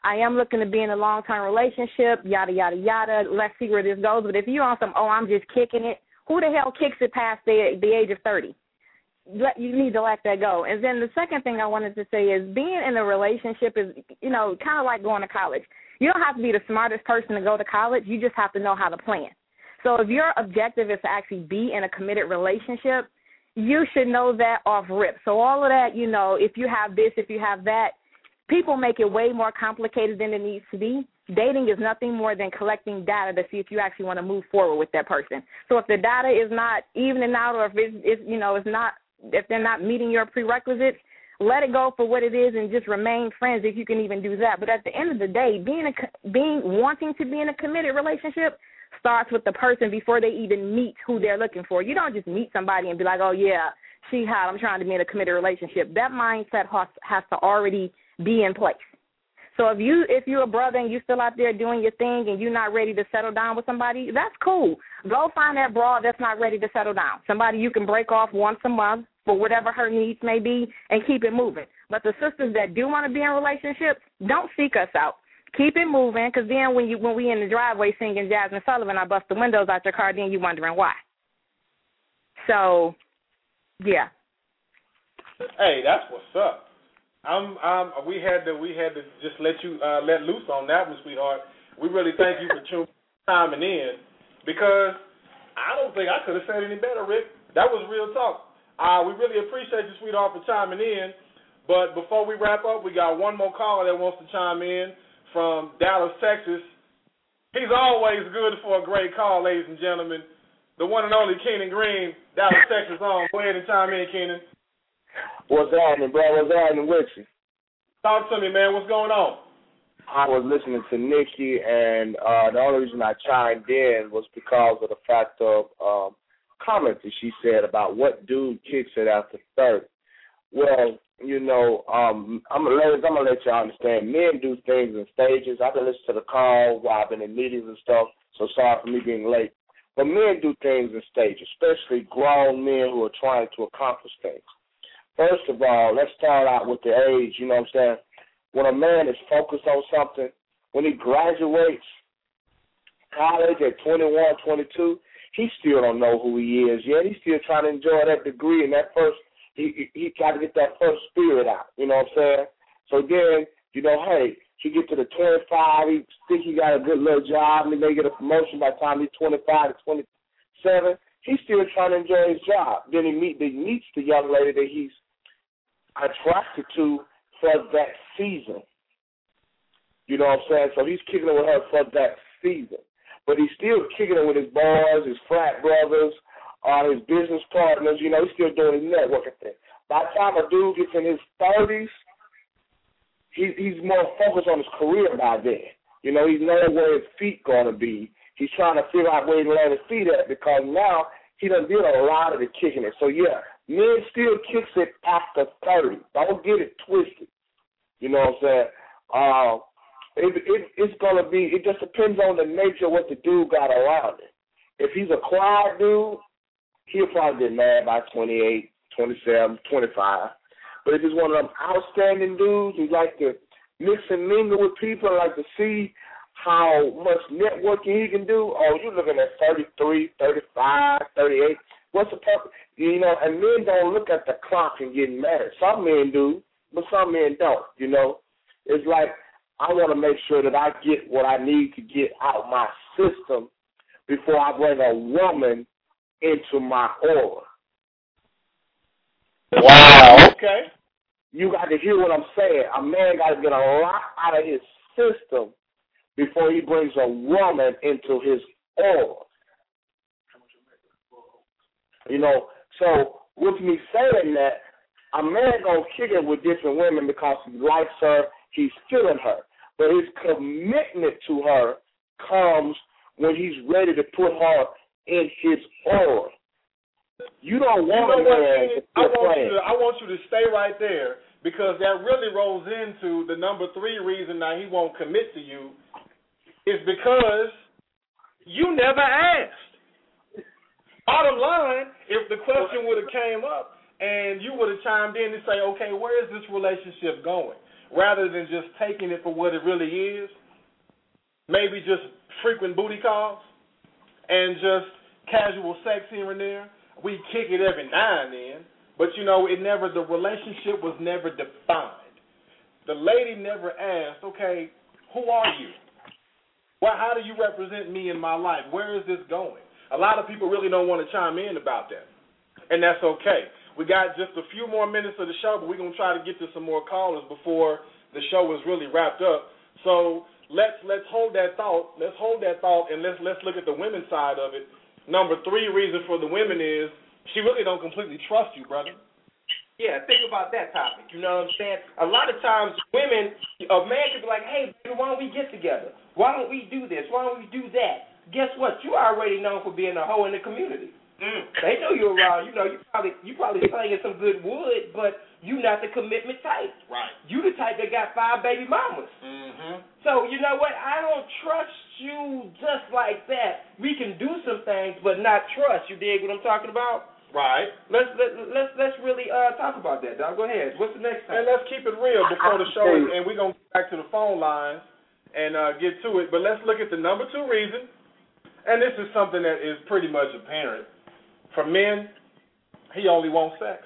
I am looking to be in a long-term relationship, yada, yada, yada. Let's see where this goes. But if you're on some, oh, I'm just kicking it, who the hell kicks it past the, the age of thirty? Let, you need to let that go. And then the second thing I wanted to say is being in a relationship is, you know, kind of like going to college. You don't have to be the smartest person to go to college. You just have to know how to plan. So if your objective is to actually be in a committed relationship, you should know that off rip. So all of that, you know, if you have this, if you have that, people make it way more complicated than it needs to be. Dating is nothing more than collecting data to see if you actually want to move forward with that person. So if the data is not evening out, or if it's, it's you know, it's not, if they're not meeting your prerequisites, let it go for what it is and just remain friends if you can even do that. But at the end of the day, being a, being wanting to be in a committed relationship starts with the person before they even meet who they're looking for. You don't just meet somebody and be like, oh, yeah, she hot, I'm trying to be in a committed relationship. That mindset has, has to already be in place. So if you if you're a brother and you're still out there doing your thing and you're not ready to settle down with somebody, that's cool. Go find that broad that's not ready to settle down. Somebody you can break off once a month for whatever her needs may be and keep it moving. But the sisters that do want to be in relationships, don't seek us out. Keep it moving, because then when you when we in the driveway singing Jasmine Sullivan, I bust the windows out your car, then you wondering why. So, yeah. Hey, that's what's up. I'm, I'm, we had to, we had to just let you uh, let loose on that one, sweetheart. We really thank you for chiming in, because I don't think I could have said any better, Rick. That was real talk. Uh, we really appreciate you, sweetheart, for chiming in. But before we wrap up, we got one more caller that wants to chime in from Dallas, Texas. He's always good for a great call, ladies and gentlemen. The one and only Keenan Green, Dallas, Texas on. Go ahead and chime in, Keenan. What's happening, bro? What's happening with you? Talk to me, man. What's going on? I was listening to Nikki, and uh, the only reason I chimed in was because of the fact of um, comments that she said about what dude kicks it after thirty. Well, you know, um, I'm gonna let I'm gonna let y'all understand. Men do things in stages. I've been listening to the call while I've been in meetings and stuff, so sorry for me being late. But men do things in stages, especially grown men who are trying to accomplish things. First of all, let's start out with the age, you know what I'm saying? When a man is focused on something, when he graduates college at twenty-one, twenty-two, he still don't know who he is yet. He's still trying to enjoy that degree and that first, he he, he got to get that first spirit out, you know what I'm saying? So then, you know, hey, he get to the twenty-five, he think he got a good little job, and he may get a promotion by the time he's twenty-five to twenty-seven. He's still trying to enjoy his job. Then he, meet, he meets the young lady that he's attracted to for that season. You know what I'm saying? So he's kicking it with her for that season. But he's still kicking it with his boys, his frat brothers, uh, his business partners. You know, he's still doing his networking thing. By the time a dude gets in his thirties, he, he's more focused on his career by then. You know, he's knowing where his feet going to be. He's trying to figure out where to land his feet at, because now he done did a lot of the kicking it. So, yeah, men still kicks it after thirty. Don't get it twisted. You know what I'm saying? Uh, it, it, it's going to be, it just depends on the nature of what the dude got around it. If he's a quiet dude, he'll probably get mad by twenty-eight, twenty-seven, twenty-five. But if he's one of them outstanding dudes who like to mix and mingle with people and like to see how much networking he can do, oh, you're looking at thirty-three, thirty-five, thirty-eight. What's the purpose? You know, and men don't look at the clock and get mad. Some men do, but some men don't, you know. It's like, I want to make sure that I get what I need to get out my system before I bring a woman into my aura. Wow, okay. You got to hear what I'm saying. A man got to get a lot out of his system before he brings a woman into his aura. You know, so with me saying that, a man gonna kick it with different women because he likes her, he's feeling her. But his commitment to her comes when he's ready to put her in his aura. You don't want you know a man what, to I want playing. you to, I want you to stay right there, because that really rolls into the number three reason that he won't commit to you is because you never asked. Bottom line, if the question would have came up and you would have chimed in and say, okay, where is this relationship going? rather than just taking it for what it really is, maybe just frequent booty calls and just casual sex here and there. We kick it every now and then, but, you know, it never, the relationship was never defined. The lady never asked, okay, who are you? Well, how do you represent me in my life? Where is this going? A lot of people really don't want to chime in about that, and that's okay. We got just a few more minutes of the show, but we're going to try to get to some more callers before the show is really wrapped up. So let's let's hold that thought. Let's hold that thought, and let's let's look at the women's side of it. Number three reason for the women is she really don't completely trust you, brother. Yeah, think about that topic. You know what I'm saying? A lot of times women, a man could be like, hey, baby, why don't we get together? Why don't we do this? Why don't we do that? Guess what? You already known for being a hoe in the community. Mm. They know you around. You know, you probably you probably slinging some good wood, but you not the commitment type. Right. You the type that got five baby mamas. Mm-hmm. So, you know what? I don't trust you just like that. We can do some things, but not trust. You dig what I'm talking about? Right. Let's let, let's let's really uh, talk about that, dog. Go ahead. What's the next thing? And let's keep it real before the show, and we're gonna get back to the phone lines and uh, get to it. But let's look at the number two reason, and this is something that is pretty much apparent. For men, he only wants sex.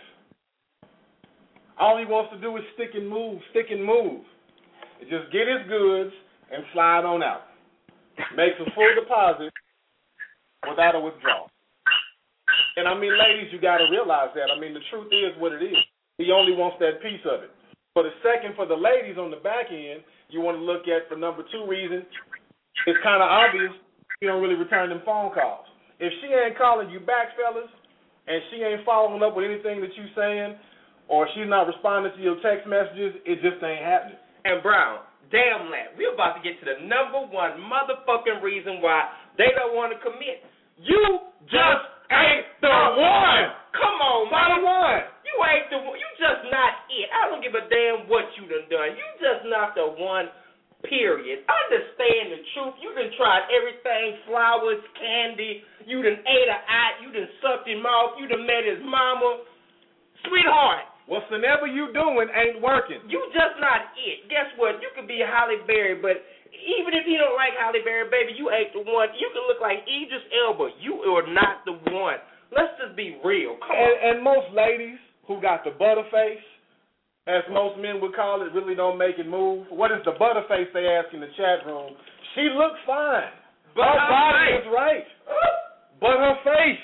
All he wants to do is stick and move, stick and move. Just get his goods and slide on out. Makes a full deposit without a withdrawal. And I mean, ladies, you got to realize that. I mean, the truth is what it is. He only wants that piece of it. For the second, for the ladies on the back end, you want to look at for number two reason, it's kind of obvious you don't really return them phone calls. If she ain't calling you back, fellas, and she ain't following up with anything that you saying, or she's not responding to your text messages, it just ain't happening. And Brown, damn that. We're about to get to the number one motherfucking reason why they don't want to commit. You just ain't the one. Come on, man. one. You ain't the one. You just not it. I don't give a damn what you done done. You just not the one, period. Understand the truth. You done tried everything, flowers, candy. You done ate a eye. You done sucked him off. You done met his mama. Sweetheart. Whatever you doing ain't working. You just not it. Guess what? You could be Halle Berry, but even if you don't like Halle Berry, baby, you ain't the one. You can look like Idris Elba. You are not the one. Let's just be real. Come and, on. and most ladies who got the butterface, as most men would call it, really don't make it move. What is the butterface they ask in the chat room? She looks fine. But her, her body face. is right. But her face.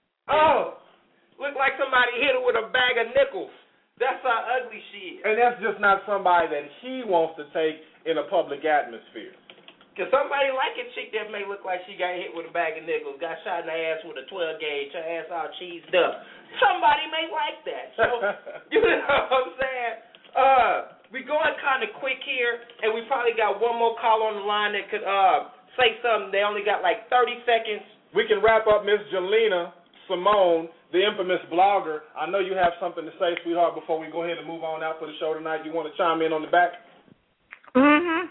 Oh. Look like somebody hit her with a bag of nickels. That's how ugly she is. And that's just not somebody that he wants to take in a public atmosphere. Because somebody like a chick that may look like she got hit with a bag of nickels, got shot in the ass with a twelve gauge, her ass all cheesed up. Somebody may like that. So, you know what I'm saying? Uh, we going kind of quick here, and we probably got one more call on the line that could uh, say something. They only got like thirty seconds. We can wrap up Miss Jelena Simone, the infamous blogger. I know you have something to say, sweetheart, before we go ahead and move on out for the show tonight. You want to chime in on the back? Mm-hmm.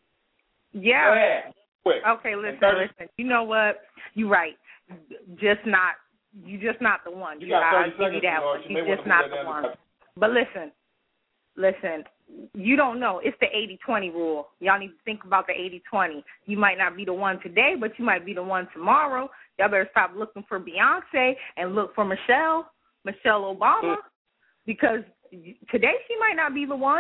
Yeah. Go ahead. Quick. Okay, listen, listen. You know what? You're right. Just not, you just not the one. You got I'll thirty give you seconds, that one. you You're just not the one. But listen, listen, you don't know. It's the eighty twenty rule. Y'all need to think about the eighty twenty. You might not be the one today, but you might be the one tomorrow. Y'all better stop looking for Beyonce and look for Michelle, Michelle Obama, because today she might not be the one.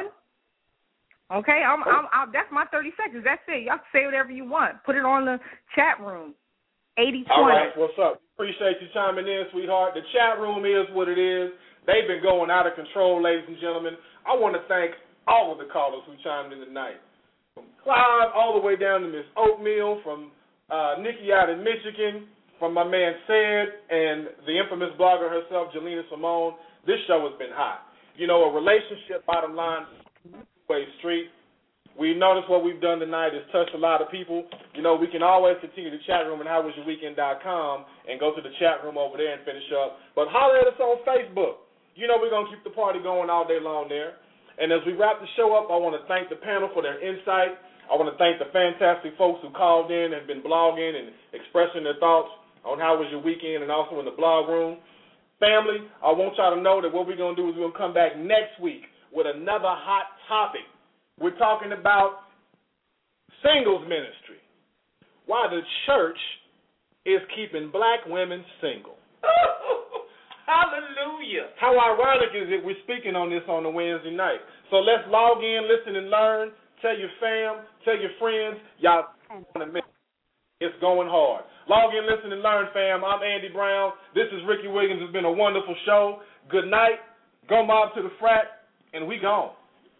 Okay, I'm, I'm, I'm, that's my thirty seconds. That's it. Y'all can say whatever you want. Put it on the chat room. eighty twenty. All right, what's up? Appreciate you chiming in, sweetheart. The chat room is what it is. They've been going out of control, ladies and gentlemen. I want to thank all of the callers who chimed in tonight. From Clive all the way down to Miss Oatmeal, from uh, Nikki out in Michigan, from my man Sid, and the infamous blogger herself, Jelena Simone. This show has been hot. You know, a relationship, bottom line, way street. We noticed what we've done tonight has touched a lot of people. You know, we can always continue the chat room at how was your weekend dot com and go to the chat room over there and finish up. But holler at us on Facebook. You know we're going to keep the party going all day long there. And as we wrap the show up, I want to thank the panel for their insight. I want to thank the fantastic folks who called in and been blogging and expressing their thoughts on how was your weekend and also in the blog room. Family, I want y'all to know that what we're going to do is we're going to come back next week with another hot topic. We're talking about singles ministry. Why the church is keeping black women single. Hallelujah. How ironic is it we're speaking on this on a Wednesday night? So let's log in, listen, and learn. Tell your fam, tell your friends, y'all in a minute. It's going hard. Log in, listen, and learn, fam. I'm Andy Brown. This is Ricky Williams. It's been a wonderful show. Good night. Go mob to the frat, and we gone.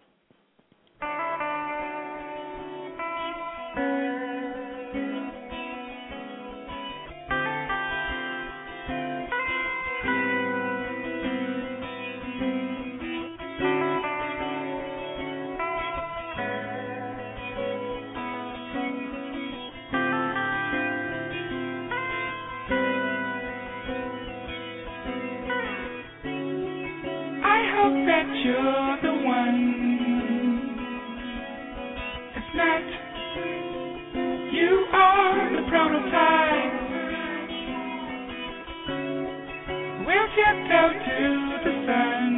You're the one. It's not. You are the prototype. We'll tiptoe to the sun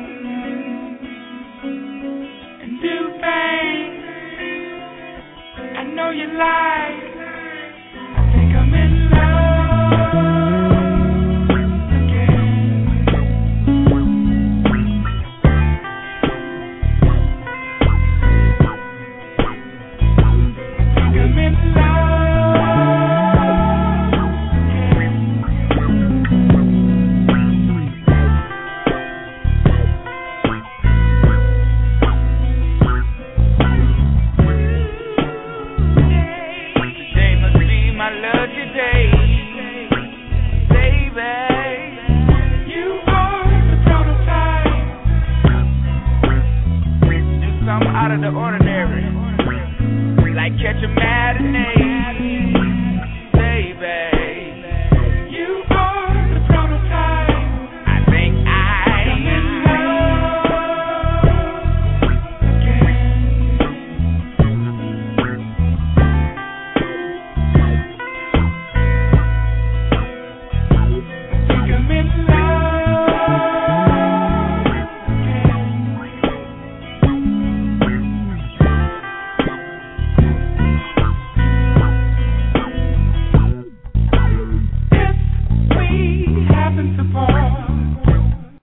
and do things I know you like. I think I'm in love. Out of the ordinary, like catch a matinee.